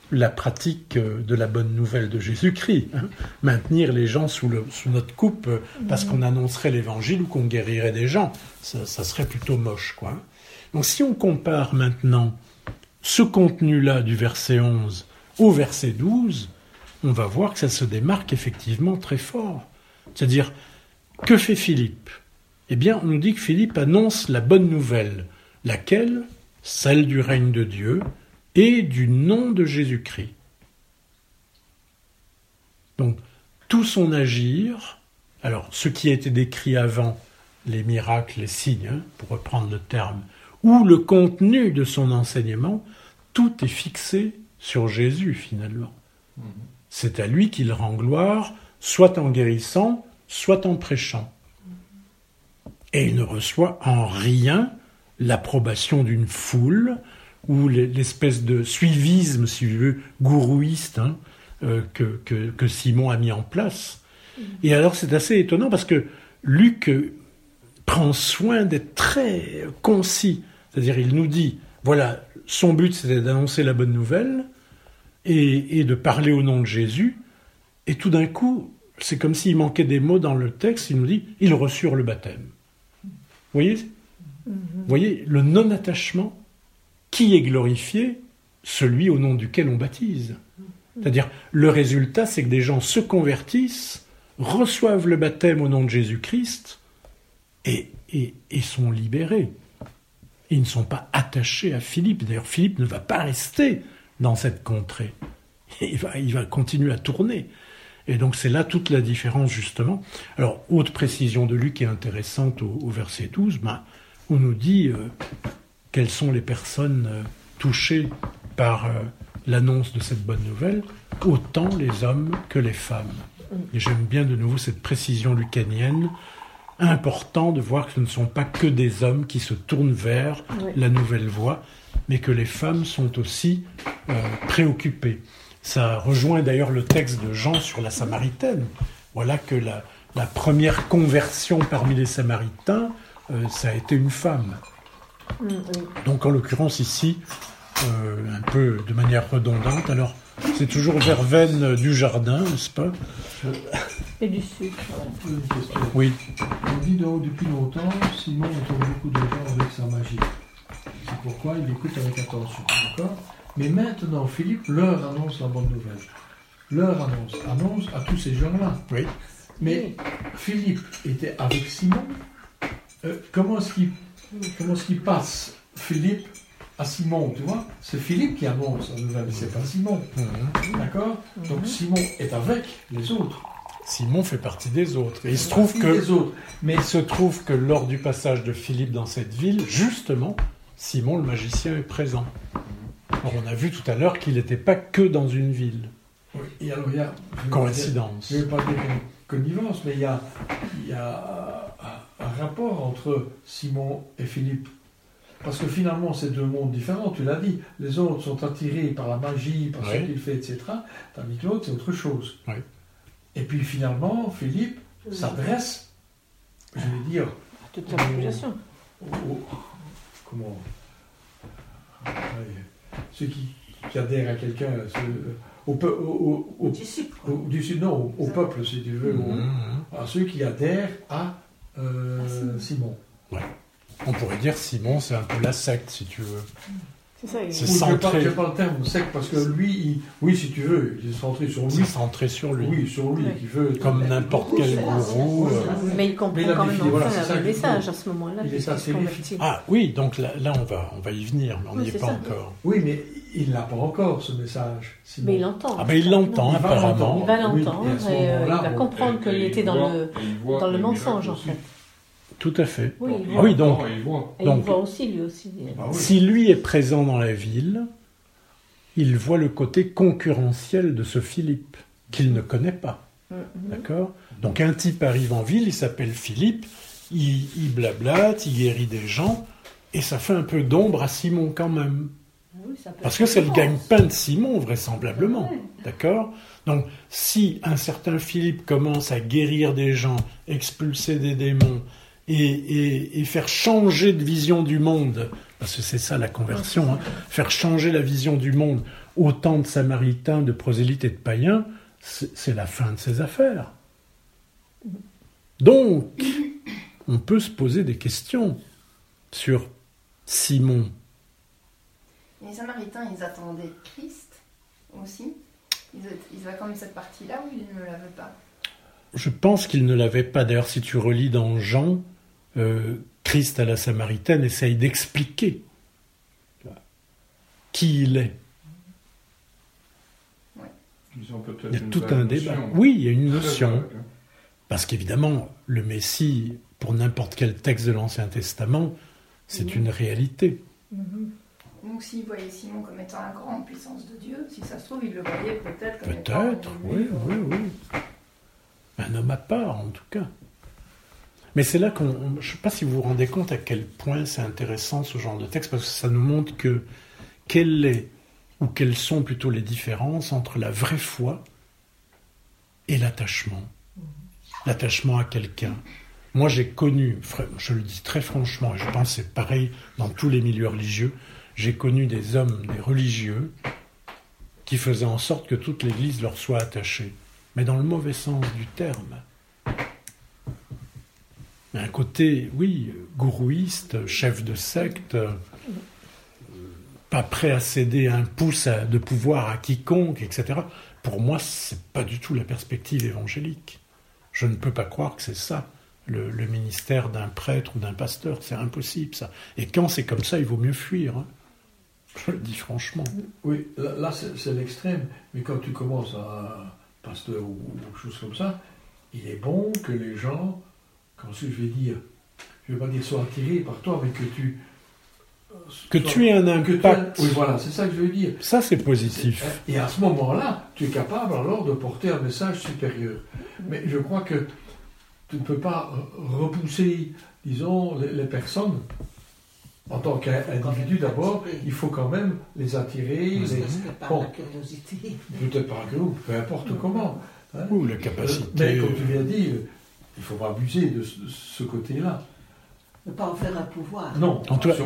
la pratique de la bonne nouvelle de Jésus-Christ. Maintenir les gens sous notre coupe parce qu'on annoncerait l'évangile ou qu'on guérirait des gens. Ça serait plutôt moche, quoi. Donc si on compare maintenant ce contenu-là du verset 11 au verset 12, on va voir que ça se démarque effectivement très fort. C'est-à-dire, que fait Philippe ? Eh bien, on nous dit que Philippe annonce la bonne nouvelle, laquelle ? Celle du règne de Dieu et du nom de Jésus-Christ. Donc, tout son agir, alors ce qui a été décrit avant, les miracles, les signes, pour reprendre le terme, ou le contenu de son enseignement, tout est fixé sur Jésus finalement. C'est à lui qu'il rend gloire, soit en guérissant, soit en prêchant. Et il ne reçoit en rien l'approbation d'une foule ou l'espèce de suivisme, si je veux, gourouiste que Simon a mis en place. Et alors c'est assez étonnant parce que Luc prend soin d'être très concis. C'est-à-dire il nous dit, voilà, son but c'était d'annoncer la bonne nouvelle et de parler au nom de Jésus. Et tout d'un coup, c'est comme s'il manquait des mots dans le texte, il nous dit, ils reçurent le baptême. Vous voyez le non-attachement, qui est glorifié ? Celui au nom duquel on baptise. C'est-à-dire, le résultat, c'est que des gens se convertissent, reçoivent le baptême au nom de Jésus-Christ et sont libérés. Ils ne sont pas attachés à Philippe. D'ailleurs, Philippe ne va pas rester dans cette contrée. Il va continuer à tourner. Et donc c'est là toute la différence justement. Alors, autre précision de Luc qui est intéressante au verset 12, on nous dit quelles sont les personnes touchées par l'annonce de cette bonne nouvelle, autant les hommes que les femmes. Et j'aime bien de nouveau cette précision lucanienne. Important de voir que ce ne sont pas que des hommes qui se tournent vers la nouvelle voie, mais que les femmes sont aussi préoccupées. Ça rejoint d'ailleurs le texte de Jean sur la Samaritaine. Voilà que la première conversion parmi les Samaritains, ça a été une femme. Donc en l'occurrence ici, un peu de manière redondante, alors c'est toujours Verveine du Jardin, n'est-ce pas ? Et du sucre. Une question. Oui. On dit depuis longtemps, Simon entoure beaucoup de gens avec sa magie. C'est pourquoi il écoute avec attention. D'accord ? Mais maintenant, Philippe leur annonce la bonne nouvelle. Leur annonce à tous ces gens-là. Oui. Mais Philippe était avec Simon. Comment est-ce qu'il passe Philippe à Simon, tu vois ? C'est Philippe qui annonce la nouvelle, c'est pas Simon. D'accord ? Donc Simon est avec les autres. Simon fait partie des autres. Et il se trouve que lors du passage de Philippe dans cette ville, justement, Simon le magicien est présent. Alors, on a vu tout à l'heure qu'il n'était pas que dans une ville. Oui, et alors il y a... Coïncidence. Je ne vais pas dire connivence, mais il y a un rapport entre Simon et Philippe. Parce que finalement, c'est deux mondes différents, tu l'as dit. Les autres sont attirés par la magie, par ce qu'il fait, etc. Tandis que l'autre, c'est autre chose. Oui. Et puis finalement, Philippe s'adresse, je vais dire... À toute la population. Ceux qui adhèrent à quelqu'un, au disciples. Au peuple, si tu veux, à ceux qui adhèrent à Simon. Ouais. On pourrait dire Simon, c'est un peu la secte, si tu veux. C'est ça. C'est centré. Je parle le terme secte parce que lui, oui, si tu veux, il est centré sur lui. C'est centré sur lui. Oui, sur lui, qui veut. Comme n'importe quel gourou. Mais il comprend quand même enfin le message à ce moment-là. Il est assez converti. Ah oui, donc là on va y venir, mais on n'y est pas encore. Oui, mais il n'a pas encore ce message. Simon. Mais il l'entend. Ah ben il l'entend apparemment. Il va l'entendre et il va comprendre qu'il était dans le mensonge en fait. Tout à fait. Oui, donc il voit aussi lui aussi. Si lui est présent dans la ville, il voit le côté concurrentiel de ce Philippe qu'il ne connaît pas. D'accord ? Donc un type arrive en ville, il s'appelle Philippe, il blablate, il guérit des gens, et ça fait un peu d'ombre à Simon quand même. Parce que c'est le gagne-pain de Simon, vraisemblablement. D'accord ? Donc, si un certain Philippe commence à guérir des gens, expulser des démons, et faire changer de vision du monde, parce que c'est ça la conversion, faire changer la vision du monde autant de Samaritains, de prosélytes et de païens, c'est la fin de ses affaires. Donc, on peut se poser des questions sur Simon. Les Samaritains, ils attendaient Christ aussi. Ils avaient quand même cette partie-là où ils ne l'avaient pas. Je pense qu'ils ne l'avaient pas. D'ailleurs, si tu relis dans Jean, Christ à la Samaritaine essaye d'expliquer qui il est. Ils ont peut-être Il y a une tout vague un notion. débat. Oui, il y a une Très notion. vague, hein. Parce qu'évidemment, le Messie, pour n'importe quel texte de l'Ancien Testament, c'est une réalité. Donc s'ils voyaient Simon comme étant la grande puissance de Dieu, si ça se trouve, ils le voyaient peut-être comme Peut-être, oui. Un homme à part, en tout cas. Mais c'est là je ne sais pas si vous vous rendez compte à quel point c'est intéressant ce genre de texte, parce que ça nous montre quelles sont plutôt les différences entre la vraie foi et l'attachement. L'attachement à quelqu'un. Moi, j'ai connu, je le dis très franchement, et je pense que c'est pareil dans tous les milieux religieux, j'ai connu des hommes, des religieux, qui faisaient en sorte que toute l'Église leur soit attachée. Mais dans le mauvais sens du terme. Un côté, oui, gourouiste, chef de secte, pas prêt à céder un pouce de pouvoir à quiconque, etc. Pour moi, c'est pas du tout la perspective évangélique. Je ne peux pas croire que c'est ça, le ministère d'un prêtre ou d'un pasteur. C'est impossible, ça. Et quand c'est comme ça, il vaut mieux fuir. Hein. Je le dis franchement. Oui, là c'est l'extrême. Mais quand tu commences à pasteur ou quelque chose comme ça, il est bon que les gens, comment je vais dire, je ne vais pas dire soient attirés par toi, mais que tu... tu aies un impact. Oui, voilà, c'est ça que je veux dire. Ça, c'est positif. Et à ce moment-là, tu es capable alors de porter un message supérieur. Mais je crois que tu ne peux pas repousser, disons, les personnes. En tant qu'individu d'abord, il faut quand même les attirer. Par la curiosité. Peut-être par la curiosité, peu importe comment. Hein. Ou la capacité. Mais comme tu viens de dire, il ne faut pas abuser de ce côté-là. Ne pas en faire un pouvoir. Non, en tout cas,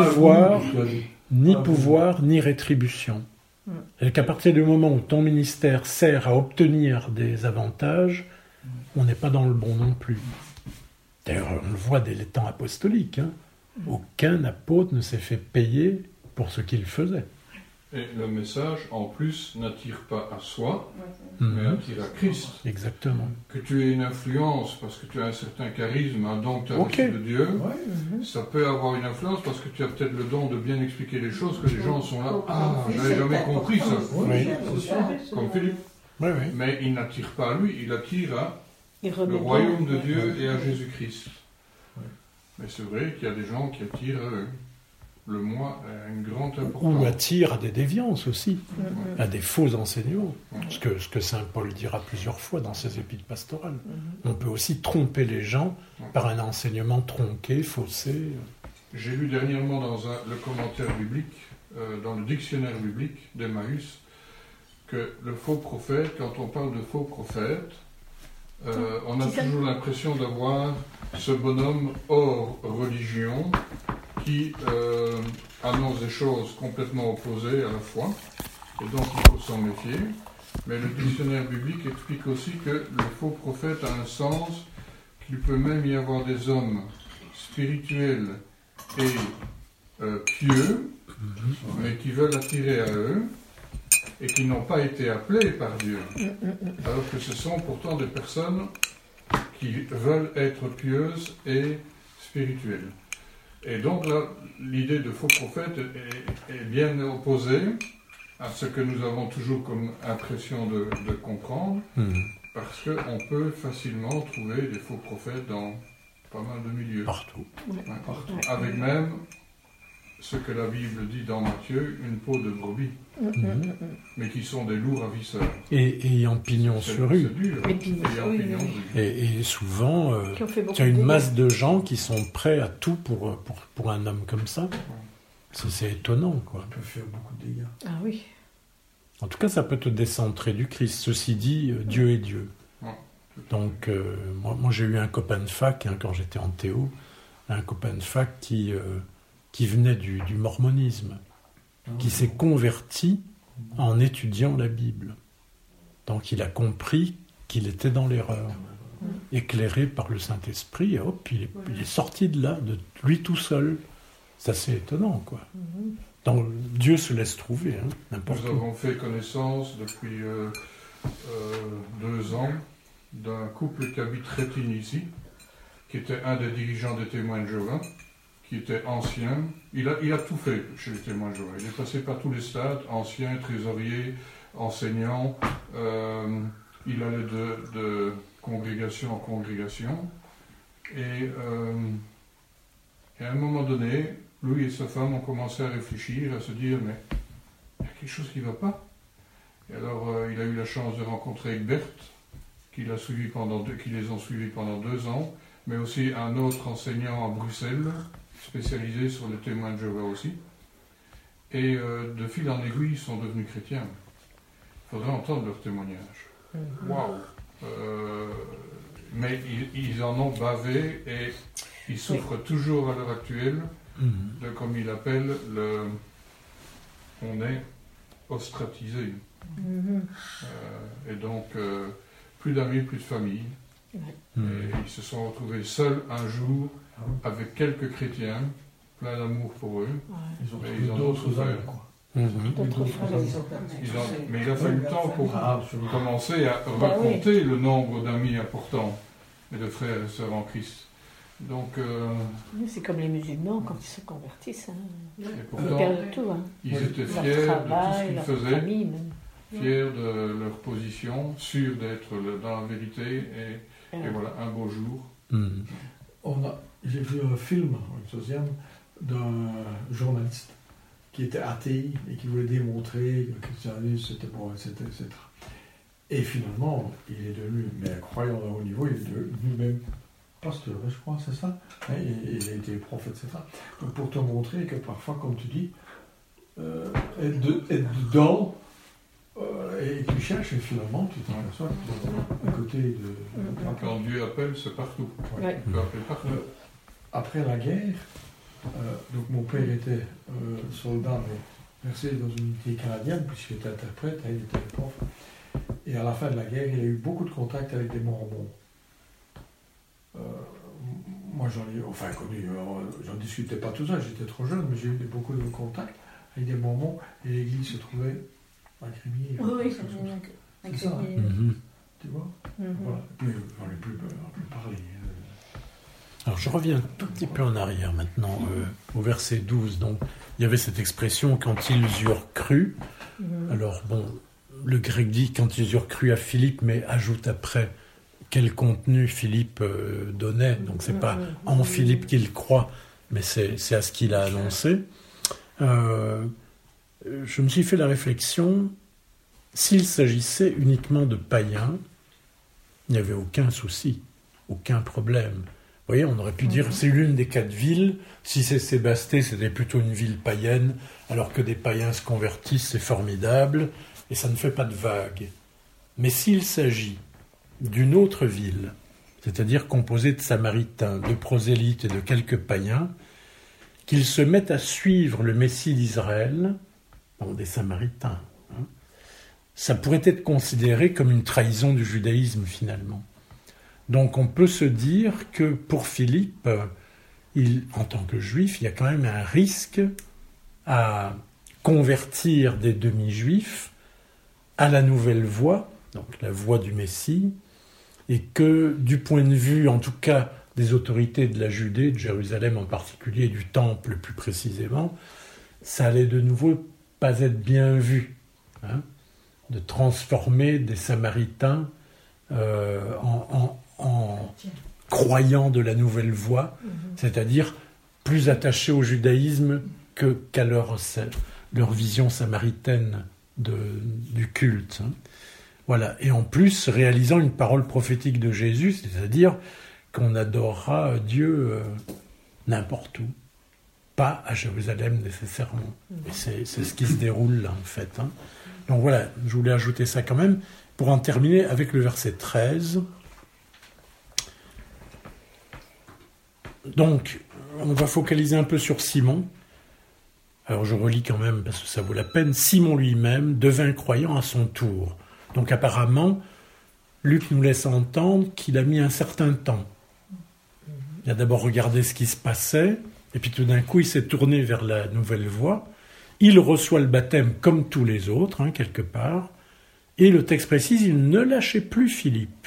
ni pouvoir, ni rétribution. Et qu'à partir du moment où ton ministère sert à obtenir des avantages, on n'est pas dans le bon non plus. D'ailleurs, on le voit dès les temps apostoliques. Hein. Aucun apôtre ne s'est fait payer pour ce qu'il faisait. Et le message, en plus, n'attire pas à soi, mais attire à Christ. Exactement. Que tu aies une influence parce que tu as un certain charisme, un don que tu as reçu de Dieu, ça peut avoir une influence parce que tu as peut-être le don de bien expliquer les choses, que les gens sont là. Ah, j'avais jamais compris ça. Oui. C'est sûr, comme Philippe. Oui. Mais il n'attire pas à lui, il attire à le royaume de Dieu et à Jésus-Christ. Mais c'est vrai qu'il y a des gens qui attirent le moi à une grande importance. Ou attirent à des déviances aussi, à des faux enseignements. Ce que saint Paul dira plusieurs fois dans ses épîtres pastorales. On peut aussi tromper les gens par un enseignement tronqué, faussé. J'ai lu dernièrement dans le commentaire biblique, dans le dictionnaire biblique d'Emmaüs, que le faux prophète, quand on parle de faux prophète, on a toujours l'impression d'avoir ce bonhomme hors religion qui annonce des choses complètement opposées à la foi, et donc il faut s'en méfier. Mais le dictionnaire biblique explique aussi que le faux prophète a un sens qu'il peut même y avoir des hommes spirituels et pieux, mais qui veulent attirer à eux, et qui n'ont pas été appelés par Dieu, alors que ce sont pourtant des personnes qui veulent être pieuses et spirituelles. Et donc là, l'idée de faux prophète est bien opposée à ce que nous avons toujours comme impression de comprendre, parce qu'on peut facilement trouver des faux prophètes dans pas mal de milieux. Partout. Partout. Avec même ce que la Bible dit dans Matthieu, une peau de brebis, mais qui sont des loups ravisseurs. Et ayant pignon sur rue. C'est dur. Et souvent, tu as une masse de gens qui sont prêts à tout pour un homme comme ça. C'est étonnant, quoi. Ça peut faire beaucoup de dégâts. Ah oui. En tout cas, ça peut te décentrer du Christ. Ceci dit, Dieu est Dieu. Donc, moi j'ai eu un copain de fac, quand j'étais en théo, un copain de fac qui venait du mormonisme, qui s'est converti en étudiant la Bible. Donc il a compris qu'il était dans l'erreur. Éclairé par le Saint-Esprit, et hop, il est sorti de là, de lui tout seul. C'est assez étonnant, quoi. Donc Dieu se laisse trouver, n'importe où. Nous avons fait connaissance depuis 2 ans d'un couple qui habite Rétine ici, qui était un des dirigeants des Témoins de Jéhovah, qui était ancien. Il a tout fait chez les Témoins de Jéhovah. Il est passé par tous les stades, ancien, trésorier, enseignant. Il allait de congrégation en congrégation. Et à un moment donné, lui et sa femme ont commencé à réfléchir, à se dire, mais il y a quelque chose qui ne va pas. Et alors, il a eu la chance de rencontrer Egbert, qui les ont suivis pendant 2 ans, mais aussi un autre enseignant à Bruxelles, spécialisé sur les Témoins de Jéhovah aussi. Et de fil en aiguille, ils sont devenus chrétiens. Il faudrait entendre leur témoignage. Waouh! Mais ils en ont bavé et ils souffrent toujours à l'heure actuelle de, comme il appelle, on est ostratisé. Et donc, plus d'amis, plus de famille. Et ils se sont retrouvés seuls un jour avec quelques chrétiens, plein d'amour pour eux. Ils ont d'autres âmes, quoi. Mais il a fallu le temps pour commencer à recompter le nombre d'amis importants et de frères et sœurs en Christ. Donc, c'est comme les musulmans quand ils se convertissent. Et Ils perdent tout. Ils étaient fiers de tout ce qu'ils faisaient, fiers de leur position, sûrs d'être dans la vérité. Et voilà, un beau jour. J'ai vu un film, un deuxième, d'un journaliste qui était athée et qui voulait démontrer que le christianisme c'était bon, etc., etc. Et finalement, il est devenu, mais croyant à haut niveau, il est devenu même pasteur, je crois, c'est ça. Et il a été prophète, etc. Donc pour te montrer que parfois, comme tu dis, être dedans et tu cherches et finalement tu t'aperçois que tu es à côté de... Quand Dieu appelle, c'est partout. Ouais. Il peut appeler partout. Après la guerre, donc mon père était soldat, mais versé dans une unité canadienne, puisqu'il était interprète, il était prof. Et à la fin de la guerre, il a eu beaucoup de contacts avec des Mormons. Moi, j'en ai connu, j'en discutais pas tout ça, j'étais trop jeune, mais j'ai eu beaucoup de contacts avec des Mormons, et l'église se trouvait à Crémier. Oui, c'est ça. Tu vois voilà. Mais j'en ai plus parlé. Alors je reviens un tout petit peu en arrière maintenant, au verset 12. Donc il y avait cette expression « quand ils eurent cru ». Alors bon, le grec dit « quand ils eurent cru à Philippe », mais ajoute après quel contenu Philippe donnait. Donc c'est pas en Philippe qu'il croit, mais c'est à ce qu'il a annoncé. Je me suis fait la réflexion, s'il s'agissait uniquement de païens, il n'y avait aucun souci, aucun problème. Vous voyez, on aurait pu dire c'est l'une des 4 villes. Si c'est Sébasté, c'était plutôt une ville païenne, alors que des païens se convertissent, c'est formidable, et ça ne fait pas de vague. Mais s'il s'agit d'une autre ville, c'est-à-dire composée de Samaritains, de prosélytes et de quelques païens, qu'ils se mettent à suivre le Messie d'Israël, des Samaritains, ça pourrait être considéré comme une trahison du judaïsme finalement. Donc on peut se dire que pour Philippe, en tant que juif, il y a quand même un risque à convertir des demi-juifs à la nouvelle voie, donc la voie du Messie, et que du point de vue, en tout cas, des autorités de la Judée, de Jérusalem en particulier, du Temple plus précisément, ça allait de nouveau pas être bien vu, de transformer des Samaritains en croyants de la nouvelle voie, c'est-à-dire plus attachés au judaïsme qu'à leur vision samaritaine du culte. Voilà. Et en plus, réalisant une parole prophétique de Jésus, c'est-à-dire qu'on adorera Dieu n'importe où, pas à Jérusalem nécessairement. Et c'est ce qui se déroule là, en fait. Donc voilà, je voulais ajouter ça quand même, pour en terminer avec le verset 13. Donc, on va focaliser un peu sur Simon. Alors je relis quand même parce que ça vaut la peine. Simon lui-même devint croyant à son tour. Donc apparemment, Luc nous laisse entendre qu'il a mis un certain temps. Il a d'abord regardé ce qui se passait, et puis tout d'un coup il s'est tourné vers la nouvelle voie. Il reçoit le baptême comme tous les autres, quelque part, et le texte précise, il ne lâchait plus Philippe.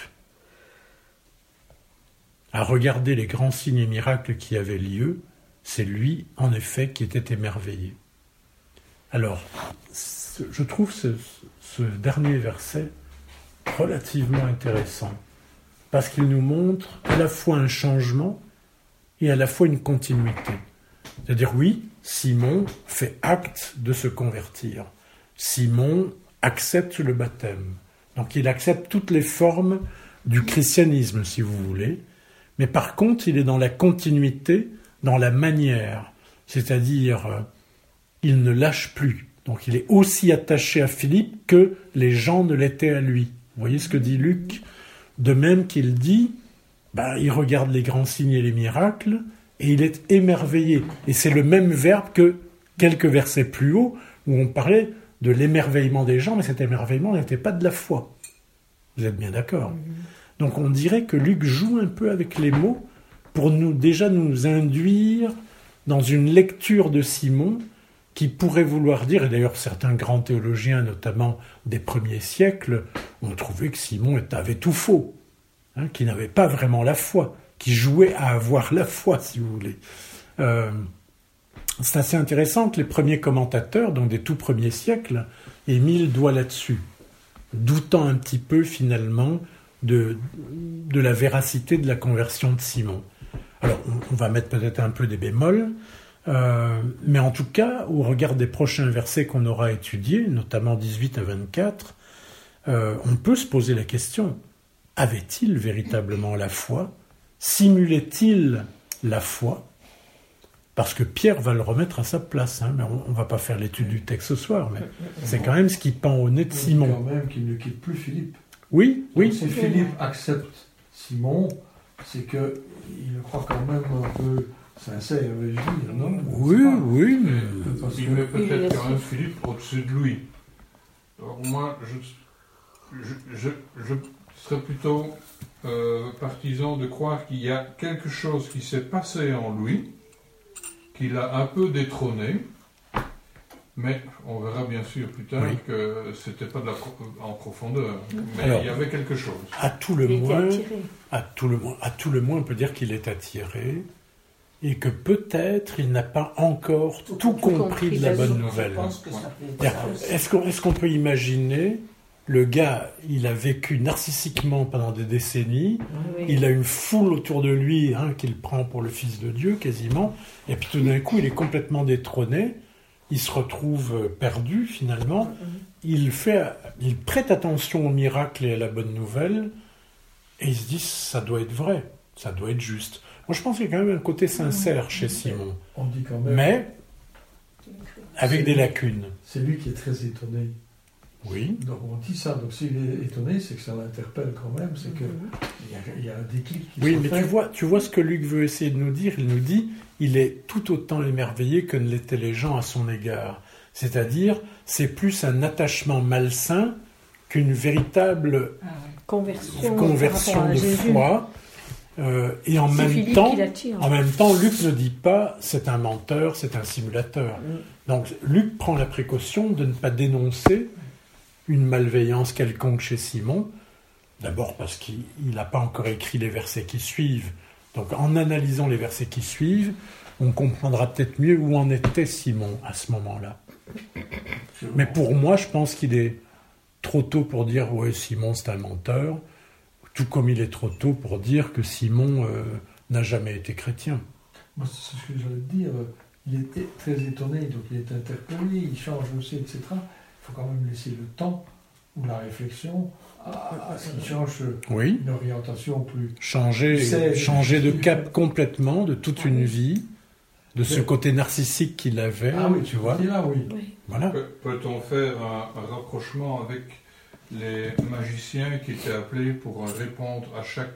À regarder les grands signes et miracles qui avaient lieu, c'est lui, en effet, qui était émerveillé. Alors, je trouve ce dernier verset relativement intéressant, parce qu'il nous montre à la fois un changement et à la fois une continuité. C'est-à-dire, oui, Simon fait acte de se convertir. Simon accepte le baptême. Donc il accepte toutes les formes du christianisme, si vous voulez. Mais par contre, il est dans la continuité, dans la manière. C'est-à-dire, il ne lâche plus. Donc il est aussi attaché à Philippe que les gens ne l'étaient à lui. Vous voyez ce que dit Luc ? De même qu'il dit, il regarde les grands signes et les miracles, et il est émerveillé. Et c'est le même verbe que quelques versets plus haut, où on parlait de l'émerveillement des gens, mais cet émerveillement n'était pas de la foi. Vous êtes bien d'accord ? Donc on dirait que Luc joue un peu avec les mots pour nous induire dans une lecture de Simon qui pourrait vouloir dire, et d'ailleurs certains grands théologiens, notamment des premiers siècles, ont trouvé que Simon avait tout faux, qu'il n'avait pas vraiment la foi, qui jouait à avoir la foi, si vous voulez. C'est assez intéressant que les premiers commentateurs, donc des tout premiers siècles, aient mis le doigt là-dessus, doutant un petit peu finalement de la véracité de la conversion de Simon. Alors, on va mettre peut-être un peu des bémols, mais en tout cas, au regard des prochains versets qu'on aura étudiés, notamment 18 à 24, on peut se poser la question, avait-il véritablement la foi ? Simulait-il la foi ? Parce que Pierre va le remettre à sa place, mais on ne va pas faire l'étude du texte ce soir, mais c'est quand même ce qui pend au nez de Simon. Quand même qu'il ne quitte plus Philippe. Oui. Si Philippe accepte Simon, c'est qu'il le croit quand même un peu sincère, je veux dire, non ? Oui. Il met peut-être quand même Philippe au-dessus de lui. Alors moi, je serais plutôt partisan de croire qu'il y a quelque chose qui s'est passé en lui, qu'il a un peu détrôné, mais on verra bien sûr plus tard que c'était pas en profondeur, mais alors, il y avait quelque chose. À tout le moins, on peut dire qu'il est attiré et que peut-être il n'a pas encore tout compris de la bonne nouvelle. Est-ce qu'on peut imaginer le gars, il a vécu narcissiquement pendant des décennies, il a une foule autour de lui qu'il prend pour le Fils de Dieu quasiment, et puis tout d'un coup il est complètement détrôné, il se retrouve perdu finalement, il prête attention au miracle et à la bonne nouvelle, et il se dit ça doit être vrai, ça doit être juste. Moi je pense qu'il y a quand même un côté sincère chez Simon, on dit quand même, mais avec des lacunes. C'est lui qui est très étonné. Oui. Donc on dit ça, donc s'il est étonné, c'est que ça l'interpelle quand même, c'est qu'il y a un déclic qui se fait. Oui, mais tu vois ce que Luc veut essayer de nous dire, il nous dit, il est tout autant émerveillé que ne l'étaient les gens à son égard. C'est-à-dire, c'est plus un attachement malsain qu'une véritable conversion de foi. Et en même temps, Luc ne dit pas c'est un menteur, c'est un simulateur. Donc Luc prend la précaution de ne pas dénoncer une malveillance quelconque chez Simon, d'abord parce qu'il n'a pas encore écrit les versets qui suivent. Donc en analysant les versets qui suivent, on comprendra peut-être mieux où en était Simon à ce moment-là. Mais pour moi, je pense qu'il est trop tôt pour dire ouais, Simon c'est un menteur, tout comme il est trop tôt pour dire que Simon n'a jamais été chrétien. Moi, c'est ce que j'allais te dire. Il était très étonné, donc il est interpellé, il change aussi, etc. Il faut quand même laisser le temps ou la réflexion à ce qu'il change une orientation plus... Changer de cap complètement, de toute une vie, de ce côté narcissique qu'il avait, tu vois. Là, oui. Voilà. Peut-on faire un rapprochement avec les magiciens qui étaient appelés pour répondre à chaque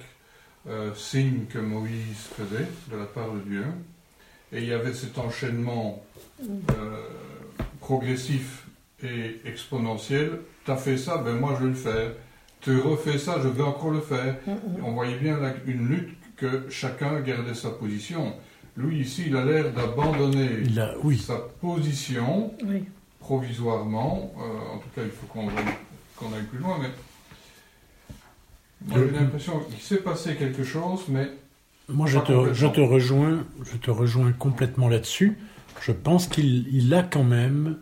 signe que Moïse faisait de la part de Dieu? Et il y avait cet enchaînement progressif et exponentiel. Tu as fait ça, ben moi je vais le faire. Tu refais ça, je vais encore le faire. On voyait bien là une lutte que chacun gardait sa position. Lui ici, il a l'air d'abandonner sa position provisoirement. En tout cas, il faut qu'on aille plus loin, mais moi, j'ai l'impression qu'il s'est passé quelque chose, mais moi je te rejoins complètement là-dessus. Je pense qu'il a quand même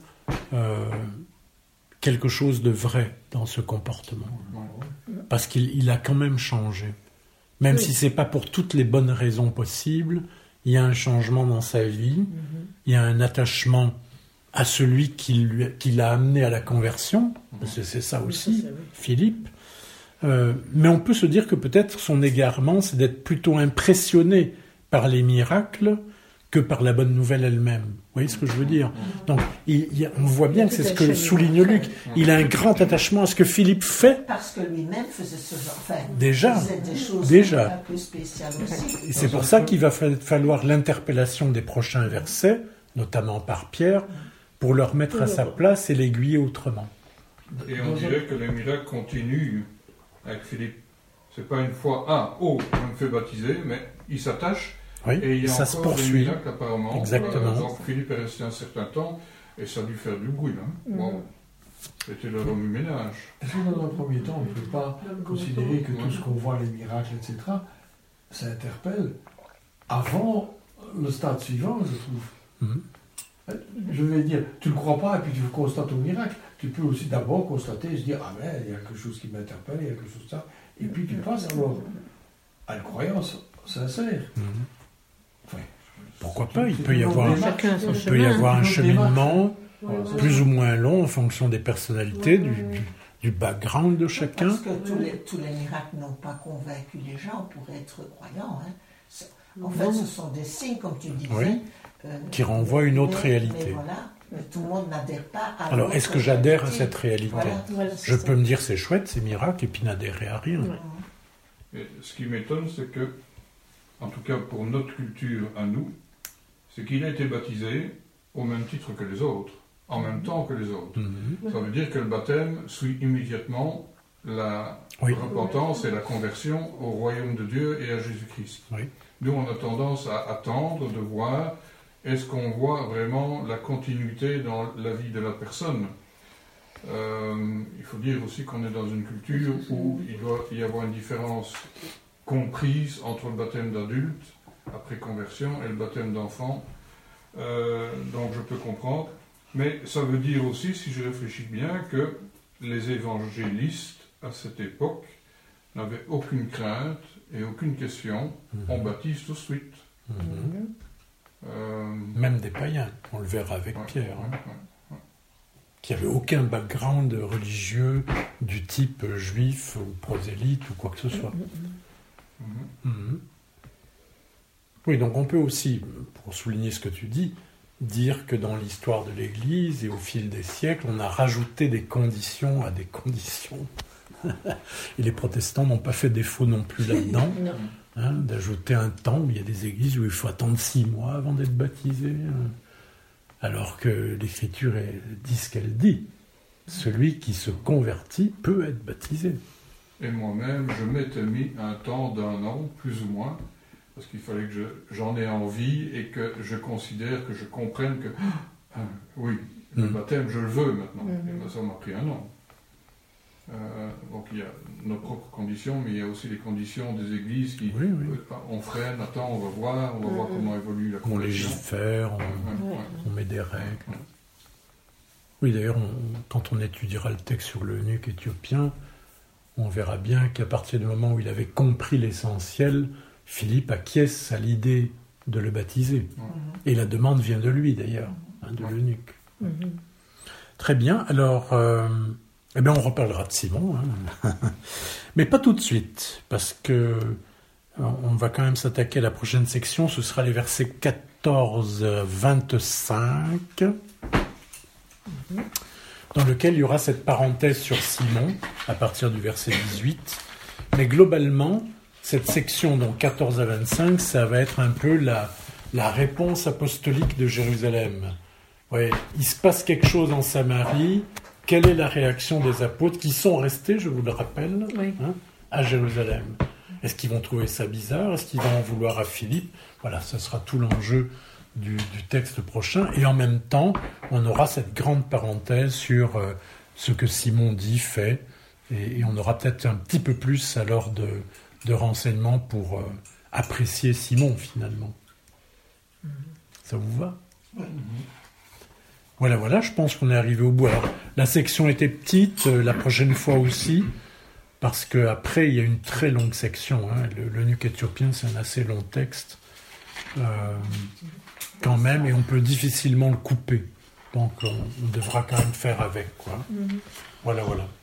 quelque chose de vrai dans ce comportement. Parce qu'il a quand même changé. Même si c'est pas pour toutes les bonnes raisons possibles, il y a un changement dans sa vie, il y a un attachement à celui qui l'a amené à la conversion, c'est ça aussi, Philippe. Mais on peut se dire que peut-être son égarement, c'est d'être plutôt impressionné par les miracles que par la bonne nouvelle elle-même. Vous voyez ce que je veux dire? Donc, on voit bien que c'est ce que souligne Luc. Il a un grand attachement à ce que Philippe fait. Parce que lui-même faisait ce genre, faisait des choses un peu spéciales aussi. Et c'est pour ça qu'il va falloir l'interpellation des prochains versets, notamment par Pierre, pour le remettre à sa place et l'aiguiller autrement. Et on dirait que les miracles continuent avec Philippe. C'est pas une fois, je me fais baptiser, mais il s'attache. Oui, et il y a ça encore se poursuit. Des miracles, apparemment. Exactement. Donc Philippe est resté un certain temps et ça a dû faire du bruit. Bon, c'était le remue-ménage. Est-ce que dans un premier temps, on ne peut pas considérer que tout ce qu'on voit, les miracles, etc., ça interpelle avant le stade suivant, je trouve. Je vais dire, tu ne le crois pas et puis tu constates au miracle. Tu peux aussi d'abord constater et se dire, il y a quelque chose qui m'interpelle, il y a quelque chose de ça. Et puis tu passes alors à une croyance sincère. Pourquoi pas? Il peut y avoir un cheminement plus ou moins long en fonction des personnalités, du background de chacun. Parce que tous les miracles n'ont pas convaincu les gens pour être croyants. En fait, ce sont des signes, comme tu disais, qui renvoient à une autre réalité. Mais voilà, tout le monde n'adhère pas à Alors, est-ce que j'adhère à cette réalité? Voilà, je peux me dire c'est chouette, c'est miracle, et puis n'adhérer à rien. Et ce qui m'étonne, c'est que, en tout cas pour notre culture à nous, c'est qu'il a été baptisé au même titre que les autres, en même temps que les autres. Ça veut dire que le baptême suit immédiatement la repentance et la conversion au royaume de Dieu et à Jésus-Christ. Nous, on a tendance à attendre de voir, est-ce qu'on voit vraiment la continuité dans la vie de la personne? Il faut dire aussi qu'on est dans une culture où il doit y avoir une différence comprise entre le baptême d'adulte, après conversion, et le baptême d'enfant. Donc je peux comprendre. Mais ça veut dire aussi, si je réfléchis bien, que les évangélistes, à cette époque, n'avaient aucune crainte et aucune question. On baptise tout de suite. Même des païens, on le verra avec Pierre. Qui n'avaient aucun background religieux du type juif ou prosélyte ou quoi que ce soit. Oui, donc on peut aussi, pour souligner ce que tu dis, dire que dans l'histoire de l'Église et au fil des siècles, on a rajouté des conditions à des conditions. Et les protestants n'ont pas fait défaut non plus là-dedans, d'ajouter un temps où il y a des églises où il faut attendre 6 mois avant d'être baptisé, alors que l'Écriture dit ce qu'elle dit. Celui qui se convertit peut être baptisé. Et moi-même, je m'étais mis un temps d'1 an, plus ou moins, parce qu'il fallait que j'en ai envie et que je considère, que je comprenne que, le baptême, je le veux maintenant. Et ben, ça m'a pris 1 an. Donc il y a nos propres conditions, mais il y a aussi les conditions des églises qui, on freine, attends, on va voir comment évolue la conversion. On légifère, on met des règles. Oui, d'ailleurs, quand on étudiera le texte sur l'eunuque éthiopien, on verra bien qu'à partir du moment où il avait compris l'essentiel, Philippe acquiesce à l'idée de le baptiser. Et la demande vient de lui, d'ailleurs, de l'eunuque. Très bien, alors, on reparlera de Simon, mais pas tout de suite, parce que on va quand même s'attaquer à la prochaine section, ce sera les versets 14-25, dans lequel il y aura cette parenthèse sur Simon, à partir du verset 18, mais globalement, cette section, donc 14 à 25, ça va être un peu la réponse apostolique de Jérusalem. Ouais, il se passe quelque chose en Samarie. Quelle est la réaction des apôtres qui sont restés, je vous le rappelle, à Jérusalem? Est-ce qu'ils vont trouver ça bizarre? Est-ce qu'ils vont en vouloir à Philippe? Voilà, ce sera tout l'enjeu du texte prochain. Et en même temps, on aura cette grande parenthèse sur ce que Simon dit, fait. Et on aura peut-être un petit peu plus alors de renseignements pour apprécier Simon, finalement. Ça vous va? Voilà, je pense qu'on est arrivé au bout. Alors, la section était petite, la prochaine fois aussi, parce qu'après, il y a une très longue section. L'eunuque éthiopien, c'est un assez long texte, quand même, et on peut difficilement le couper. Donc, on devra quand même faire avec, quoi. Voilà.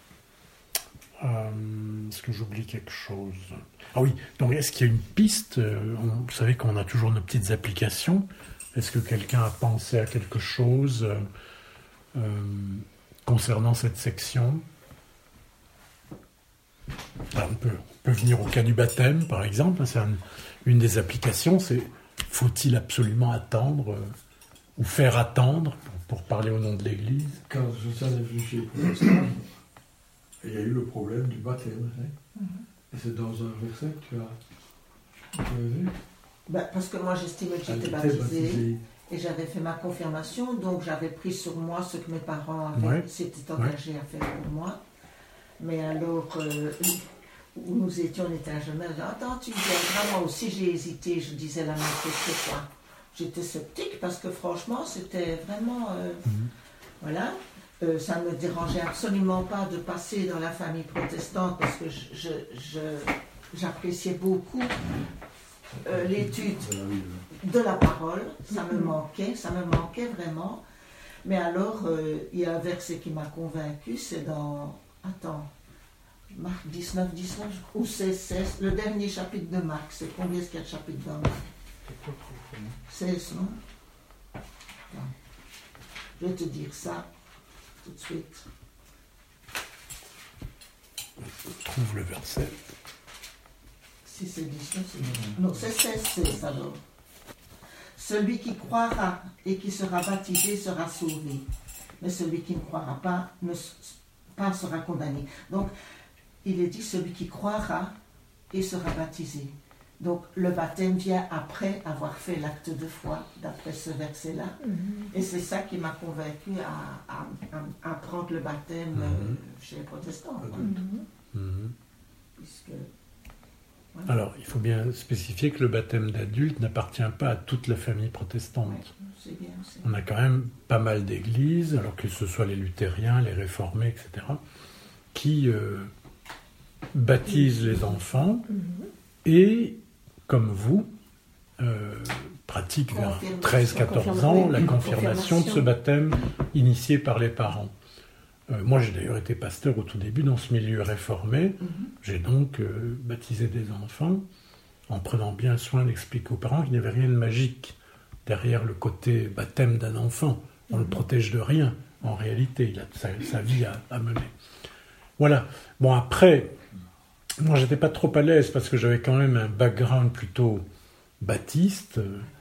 Est-ce que j'oublie quelque chose? Ah oui, donc est-ce qu'il y a une piste? Vous savez qu'on a toujours nos petites applications. Est-ce que quelqu'un a pensé à quelque chose concernant cette section? Alors, on peut venir au cas du baptême, par exemple. C'est une des applications. C'est faut-il absolument attendre ou faire attendre pour parler au nom de l'Église? Quand je suis venu chez les protestants, il y a eu le problème du baptême. Et c'est dans un verset que tu as vu. Parce que moi j'estimais que j'étais baptisée et j'avais fait ma confirmation, donc j'avais pris sur moi ce que mes parents s'étaient engagés à faire pour moi. Mais alors, où nous étions, on était à Genève, je disais, attends, tu viendras, moi aussi j'ai hésité, je disais la même chose que toi. J'étais sceptique parce que franchement c'était vraiment... Voilà. Ça ne me dérangeait absolument pas de passer dans la famille protestante parce que j'appréciais beaucoup l'étude de la parole. Ça me manquait vraiment. Mais alors, il y a un verset qui m'a convaincu, c'est dans... Marc 19, ou c'est 16, le dernier chapitre de Marc. C'est combien est-ce qu'il y a de chapitres dans Marc? 16, non? Attends. Je vais te dire ça tout de suite. Je trouve le verset. Si c'est 19, c'est bon. Non, c'est 16 alors. Celui qui croira et qui sera baptisé sera sauvé. Mais celui qui ne croira pas, pas sera condamné. Donc, il est dit celui qui croira et sera baptisé. Donc, le baptême vient après avoir fait l'acte de foi, d'après ce verset-là. Et c'est ça qui m'a convaincu à prendre le baptême chez les protestants. Puisque, voilà. Alors, il faut bien spécifier que le baptême d'adulte n'appartient pas à toute la famille protestante. C'est bien, on a quand même pas mal d'églises, alors que ce soit les luthériens, les réformés, etc., qui baptisent les enfants et, comme vous, pratiquent vers 13-14 ans la confirmation de ce baptême initié par les parents. Moi, j'ai d'ailleurs été pasteur au tout début dans ce milieu réformé. J'ai donc baptisé des enfants en prenant bien soin d'expliquer aux parents qu'il n'y avait rien de magique derrière le côté baptême d'un enfant. On le protège de rien, en réalité. Il a sa vie à mener. Voilà. Bon, après, moi, j'étais pas trop à l'aise parce que j'avais quand même un background plutôt baptiste.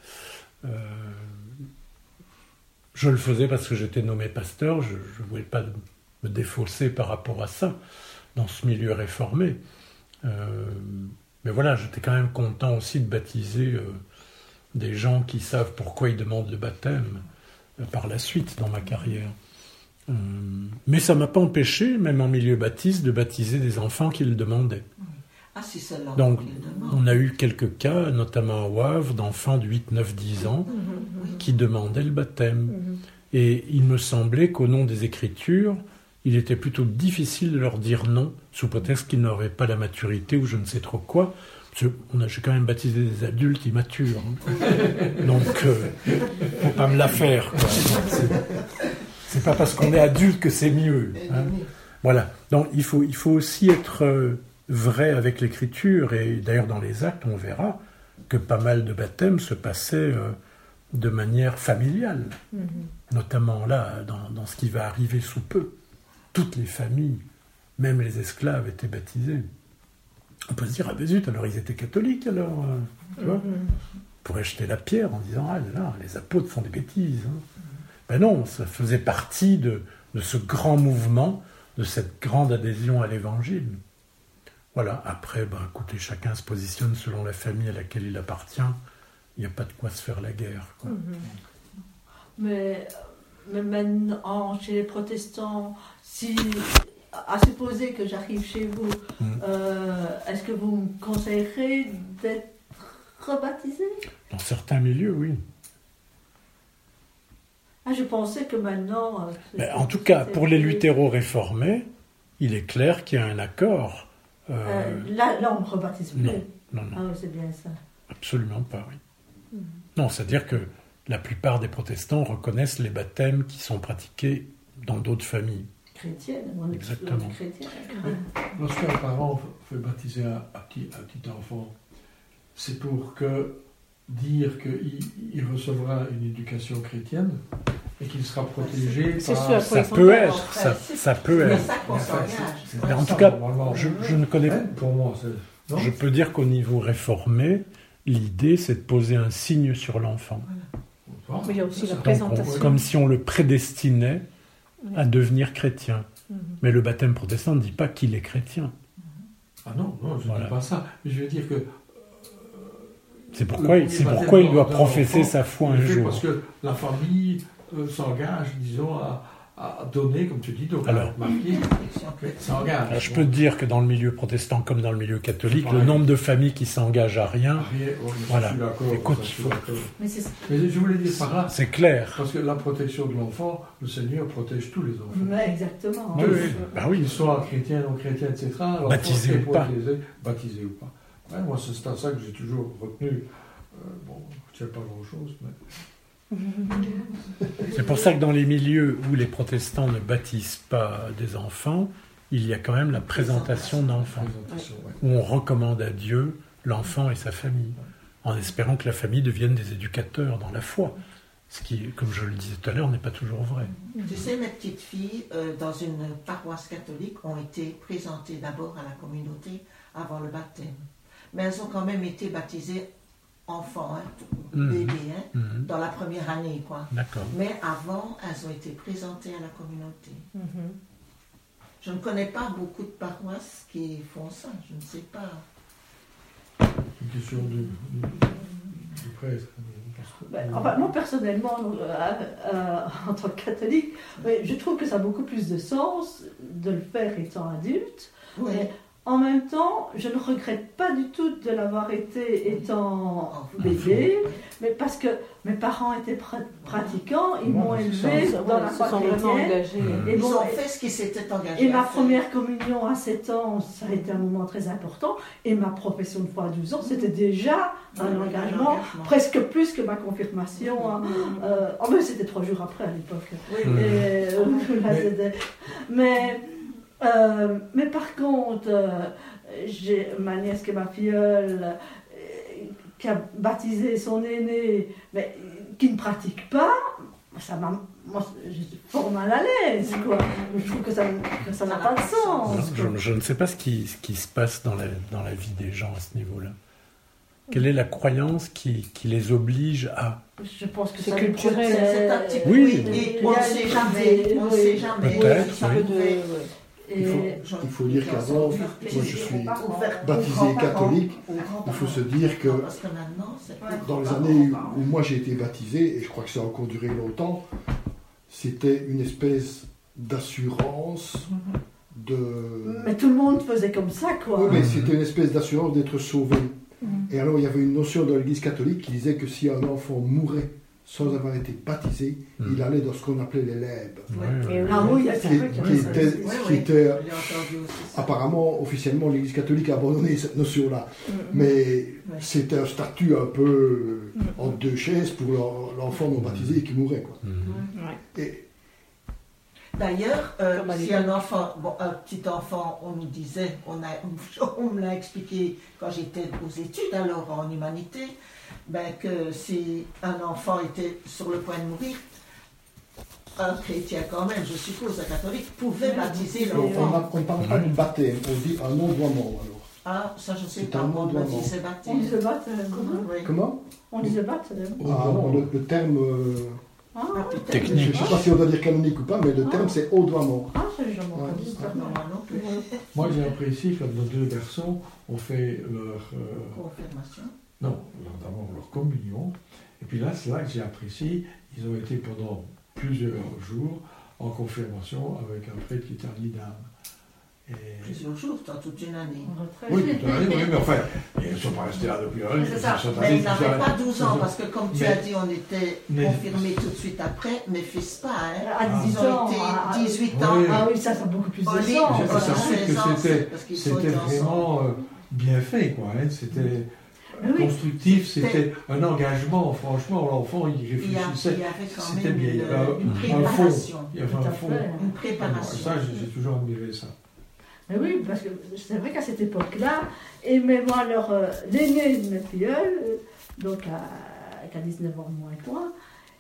Je le faisais parce que j'étais nommé pasteur. Je ne voulais pas me défausser par rapport à ça dans ce milieu réformé. Mais voilà, j'étais quand même content aussi de baptiser des gens qui savent pourquoi ils demandent le baptême par la suite dans ma carrière. Mais ça ne m'a pas empêché, même en milieu baptiste, de baptiser des enfants qui le demandaient. Ah, si c'est là. Donc, on a eu quelques cas, notamment à Wavre, d'enfants de 8, 9, 10 ans qui demandaient le baptême. Et il me semblait qu'au nom des Écritures, il était plutôt difficile de leur dire non, sous prétexte qu'ils n'auraient pas la maturité ou je ne sais trop quoi. J'ai quand même baptisé des adultes immatures. Donc, faut pas me la faire, quoi. C'est pas parce qu'on est adulte que c'est mieux. Voilà. Donc, il faut aussi être vrai avec l'Écriture. Et d'ailleurs, dans les actes, on verra que pas mal de baptêmes se passaient de manière familiale. Notamment là, dans ce qui va arriver sous peu. Toutes les familles, même les esclaves, étaient baptisés. On peut se dire, ah ben zut, alors ils étaient catholiques, alors, tu vois. On pourrait jeter la pierre en disant, ah là, les apôtres font des bêtises. Ben non, ça faisait partie de ce grand mouvement, de cette grande adhésion à l'Évangile. Voilà, après, écoutez, chacun se positionne selon la famille à laquelle il appartient. Il n'y a pas de quoi se faire la guerre, quoi. Mais maintenant, chez les protestants, à supposer que j'arrive chez vous, est-ce que vous me conseillerez d'être rebaptisé? Dans certains milieux, oui. Je pensais que maintenant... En tout cas, pour les luthéro-réformés, il est clair qu'il y a un accord. Là, on ne rebaptise plus. Non. Ah oui, c'est bien ça. Absolument pas, oui. Non, c'est-à-dire que la plupart des protestants reconnaissent les baptêmes qui sont pratiqués dans d'autres familles. Chrétiennes, exactement. Lorsqu'un parent fait baptiser un petit enfant, c'est pour dire qu'il recevra une éducation chrétienne et qu'il sera protégé par... Ça peut être, ça peut être. Mais en tout cas, je ne connais pas. Pour moi, je peux dire qu'au niveau réformé, l'idée, c'est de poser un signe sur l'enfant. Mais il y a aussi la présentation. Comme si on le prédestinait à devenir chrétien. Mais le baptême protestant ne dit pas qu'il est chrétien. Ah non, je ne dis pas ça. Mais je veux dire que... C'est pourquoi il doit professer sa foi un jour. Parce que la famille s'engage, disons, à donner, comme tu dis, donc à marier, s'engage. Alors, je peux te dire que dans le milieu protestant comme dans le milieu catholique, le nombre de familles qui s'engagent à rien, voilà. Écoute, mais je voulais dire par là, c'est clair. Parce que la protection de l'enfant, le Seigneur protège tous les enfants. Mais exactement. Oui. Qu'ils soient chrétiens, non chrétiens, etc. Baptisés ou pas. Baptisés ou pas. Ouais, moi, c'est ça que j'ai toujours retenu. Je ne sais pas grand-chose, mais... C'est pour ça que dans les milieux où les protestants ne baptisent pas des enfants, il y a quand même la présentation d'enfants, où on recommande à Dieu l'enfant et sa famille, en espérant que la famille devienne des éducateurs dans la foi, ce qui, comme je le disais tout à l'heure, n'est pas toujours vrai. Tu sais, mes petites filles, dans une paroisse catholique, ont été présentées d'abord à la communauté avant le baptême. Mais elles ont quand même été baptisées enfants, bébés, dans la première année, quoi. D'accord. Mais avant, elles ont été présentées à la communauté. Je ne connais pas beaucoup de paroisses qui font ça, je ne sais pas. C'est une question du prêtre. Moi, personnellement, en tant que catholique, je trouve que ça a beaucoup plus de sens de le faire étant adulte. Oui. Mais en même temps, je ne regrette pas du tout de l'avoir été étant bébé, mais parce que mes parents étaient pratiquants, ils m'ont élevé dans la foi chrétienne. Ils ont fait ce qu'ils s'étaient engagés. Et ma première communion à 7 ans, ça a été un moment très important. Et ma profession de foi à 12 ans, c'était déjà un engagement, presque plus que ma confirmation. En même c'était 3 jours après à l'époque. Mais par contre, j'ai ma nièce qui est ma filleule, qui a baptisé son aîné, mais qui ne pratique pas, moi, je suis fort mal à l'aise, quoi. Je trouve que ça n'a pas de sens. Je ne sais pas ce qui se passe dans la vie des gens à ce niveau-là. Quelle est la croyance qui les oblige à... Je pense que c'est culturel. C'est un petit peu... Oui. On ne sait jamais. On ne sait jamais. Peut-être, oui. Il faut dire qu'avant, moi je suis baptisé catholique, il faut se dire que dans les années où moi j'ai été baptisé, et je crois que ça a encore duré longtemps, c'était une espèce d'assurance de... Mais tout le monde faisait comme ça, quoi. Oui, mais c'était une espèce d'assurance d'être sauvé. Et alors il y avait une notion dans l'Église catholique qui disait que si un enfant mourait sans avoir été baptisé, il allait dans ce qu'on appelait les lèbres. Qui était apparemment, officiellement, l'Église catholique a abandonné cette notion-là. Mais c'était un statut un peu entre deux chaises pour l'enfant non baptisé qui mourait, quoi. Et, d'ailleurs, si un enfant, un petit enfant, on nous disait, on me l'a expliqué quand j'étais aux études, alors en humanité, que si un enfant était sur le point de mourir, un chrétien quand même, je suppose, un catholique, pouvait baptiser l'enfant. On ne parle pas du baptême, on dit un ondoiement alors. Ah, ça je ne sais pas, on disait baptême. On disait baptême. Comment? On disait baptême. Ah non, le terme technique. Je ne sais pas si on doit dire canonique ou pas, mais le terme c'est audoiement. Ah, ça j'ai jamais entendu ça. Moi j'ai apprécié quand nos deux garçons ont fait leur confirmation. Non, d'abord leur communion. Et puis là, c'est là que j'ai apprécié. Ils ont été pendant plusieurs jours en confirmation avec un prêtre qui était un lidam. Plusieurs jours, dans toute une année. Oui, toute une année, oui, mais enfin, ils ne sont pas restés là depuis un an. C'est ça, mais ils n'avaient pas 12 ans, parce que comme tu as dit, on était confirmés tout de suite après, mes fils pas, hein. À 18 ans. Ils ont été 18 ans. Oui. Ah oui, ça beaucoup plus de sens. C'était vraiment bien fait, quoi. Hein. C'était constructif, c'était un engagement, franchement, l'enfant, il réfléchissait. C'était bien, il y avait un fond. Il y avait un fond. Une préparation. Ça, j'ai toujours admiré ça. Mais oui, parce que c'est vrai qu'à cette époque-là, et même moi, alors, l'aîné de mes filleuls, donc qui a 19 ans moins que moi,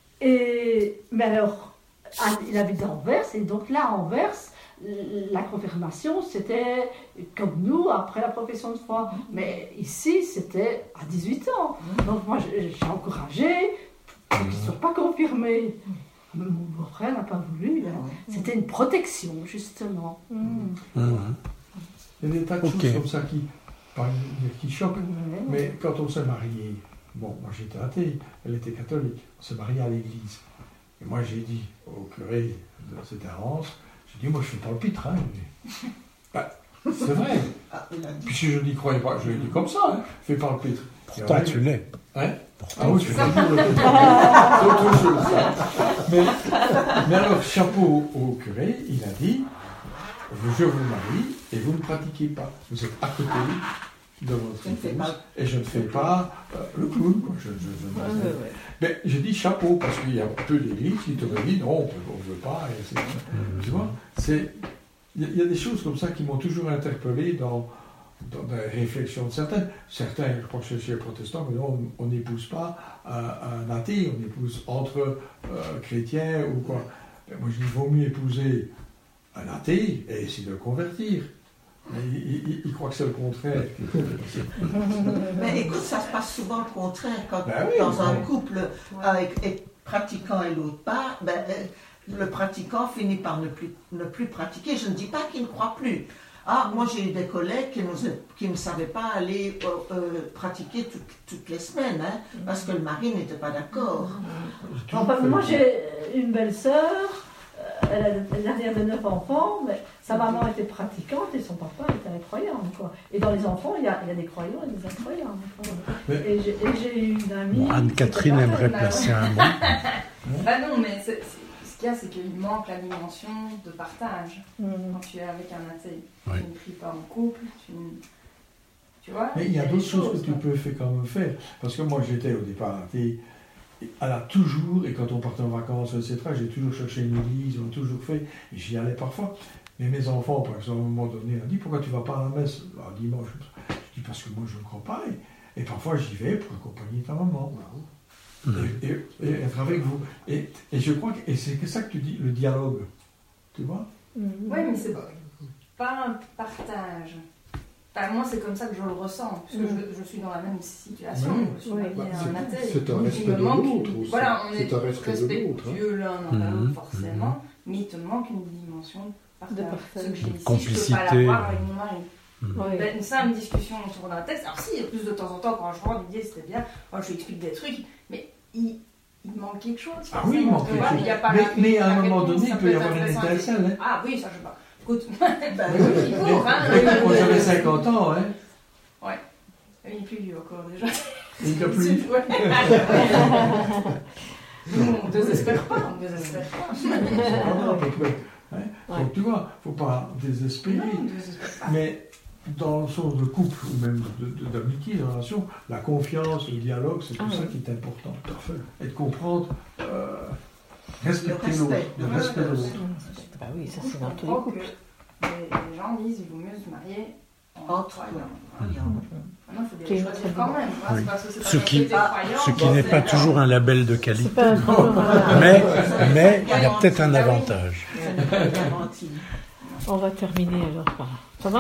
mais alors, il habite à Anvers, et donc là, à Anvers, la confirmation, c'était comme nous, après la profession de foi. Mais ici, c'était à 18 ans. Donc moi, j'ai encouragé pour qu'ils ne soient pas confirmés. Mon frère n'a pas voulu. Hein. C'était une protection, justement. Il y a des tas de choses comme ça qui choquent. Mais quand on s'est marié, bon, moi j'étais athée, elle était catholique, on s'est marié à l'église. Et moi j'ai dit au curé de cette errance, j'ai dit, moi je fais pas le pitre. Hein. C'est vrai. Puis si je n'y croyais pas, je l'ai dit comme ça, hein. Fais pas le pitre. Pourtant tu l'es. Hein? Ah oui, je fais toujours le pitre. C'est autre chose, ça. Mais alors, chapeau au curé, il a dit, je vous marie et vous ne pratiquez pas. Vous êtes à côté de votre épouse et je ne fais pas le clown. Mais j'ai dit chapeau parce qu'il y a peu d'églises qui t'auraient dit non, on ne veut pas. Tu vois, il y a des choses comme ça qui m'ont toujours interpellé dans des réflexions de certains. Certains, je crois que chez les protestants, mais non, on n'épouse pas un athée, on épouse entre chrétiens ou quoi. Ben, moi, je dis, il vaut mieux épouser un athée et essayer de le convertir. Il croit que c'est le contraire. Mais écoute, ça se passe souvent le contraire. Quand dans un couple avec pratiquant et l'autre pas, le pratiquant finit par ne plus pratiquer. Je ne dis pas qu'il ne croit plus. Ah, moi j'ai eu des collègues qui ne savaient pas aller pratiquer toutes les semaines, hein, parce que le mari n'était pas d'accord. Enfin, moi j'ai une belle-sœur, elle a une dernière de 9 enfants, mais sa maman était pratiquante et son papa était incroyant. Quoi. Et dans les enfants, il y a des croyants et des incroyants. Et j'ai eu une amie... Bon, Anne-Catherine aimerait placer un mot. Bah non, mais ce qu'il y a, c'est qu'il manque la dimension de partage. Quand tu es avec un athée, tu ne pries pas en couple, tu vois. Mais il y a d'autres choses que tu peux quand même faire. Parce que moi, j'étais au départ athée. Elle a toujours, et quand on partait en vacances, etc., j'ai toujours cherché une église, on a toujours fait, et j'y allais parfois. Mais mes enfants, par exemple, à un moment donné, ont dit, pourquoi tu ne vas pas à la messe dimanche? Je dis, parce que moi, je ne crois pas. Et parfois, j'y vais pour accompagner ta maman. Et être avec vous. Et je crois que c'est ça que tu dis, le dialogue. Tu vois? Oui, mais c'est pas un partage. Enfin, moi, c'est comme ça que je le ressens, puisque je suis dans la même situation. Je suis mariée à un athée. C'est un respect de l'autre aussi. Voilà, on est respectueux l'un envers l'autre, forcément, mais il te manque une dimension de partage. Ce que j'ai ici, complicité. Je ne peux pas l'avoir avec mon mari. Une simple discussion autour d'un texte. Alors, si, plus de temps en temps, quand je rentre, l'idée c'était bien, moi, je lui explique des trucs, mais il manque quelque chose. Ah oui, il manque quelque chose. Mais à un moment donné, il peut y avoir une étincelle. Hein. Ah oui, ça je sais pas. Écoute, quand j'avais 50 ans, hein. Ouais. Il est plus vieux encore déjà. Il n'est plus vieux. On ne désespère pas, Donc tu vois, il ne faut pas désespérer. Mais dans le sens de couple ou même d'amitié, de relation, la confiance, le dialogue, c'est tout ça qui est important. Et de comprendre, respecter l'autre, le respect de l'autre. Bah oui, ça c'est dans tous les couples. Les gens disent qu'il vaut mieux se marier entre croyants. Maintenant, il faut des choisir quand même. Oui. Parce que Ce qui n'est pas toujours un label de qualité. Mais il y a peut-être un avantage. On va terminer alors par là. Ça va ?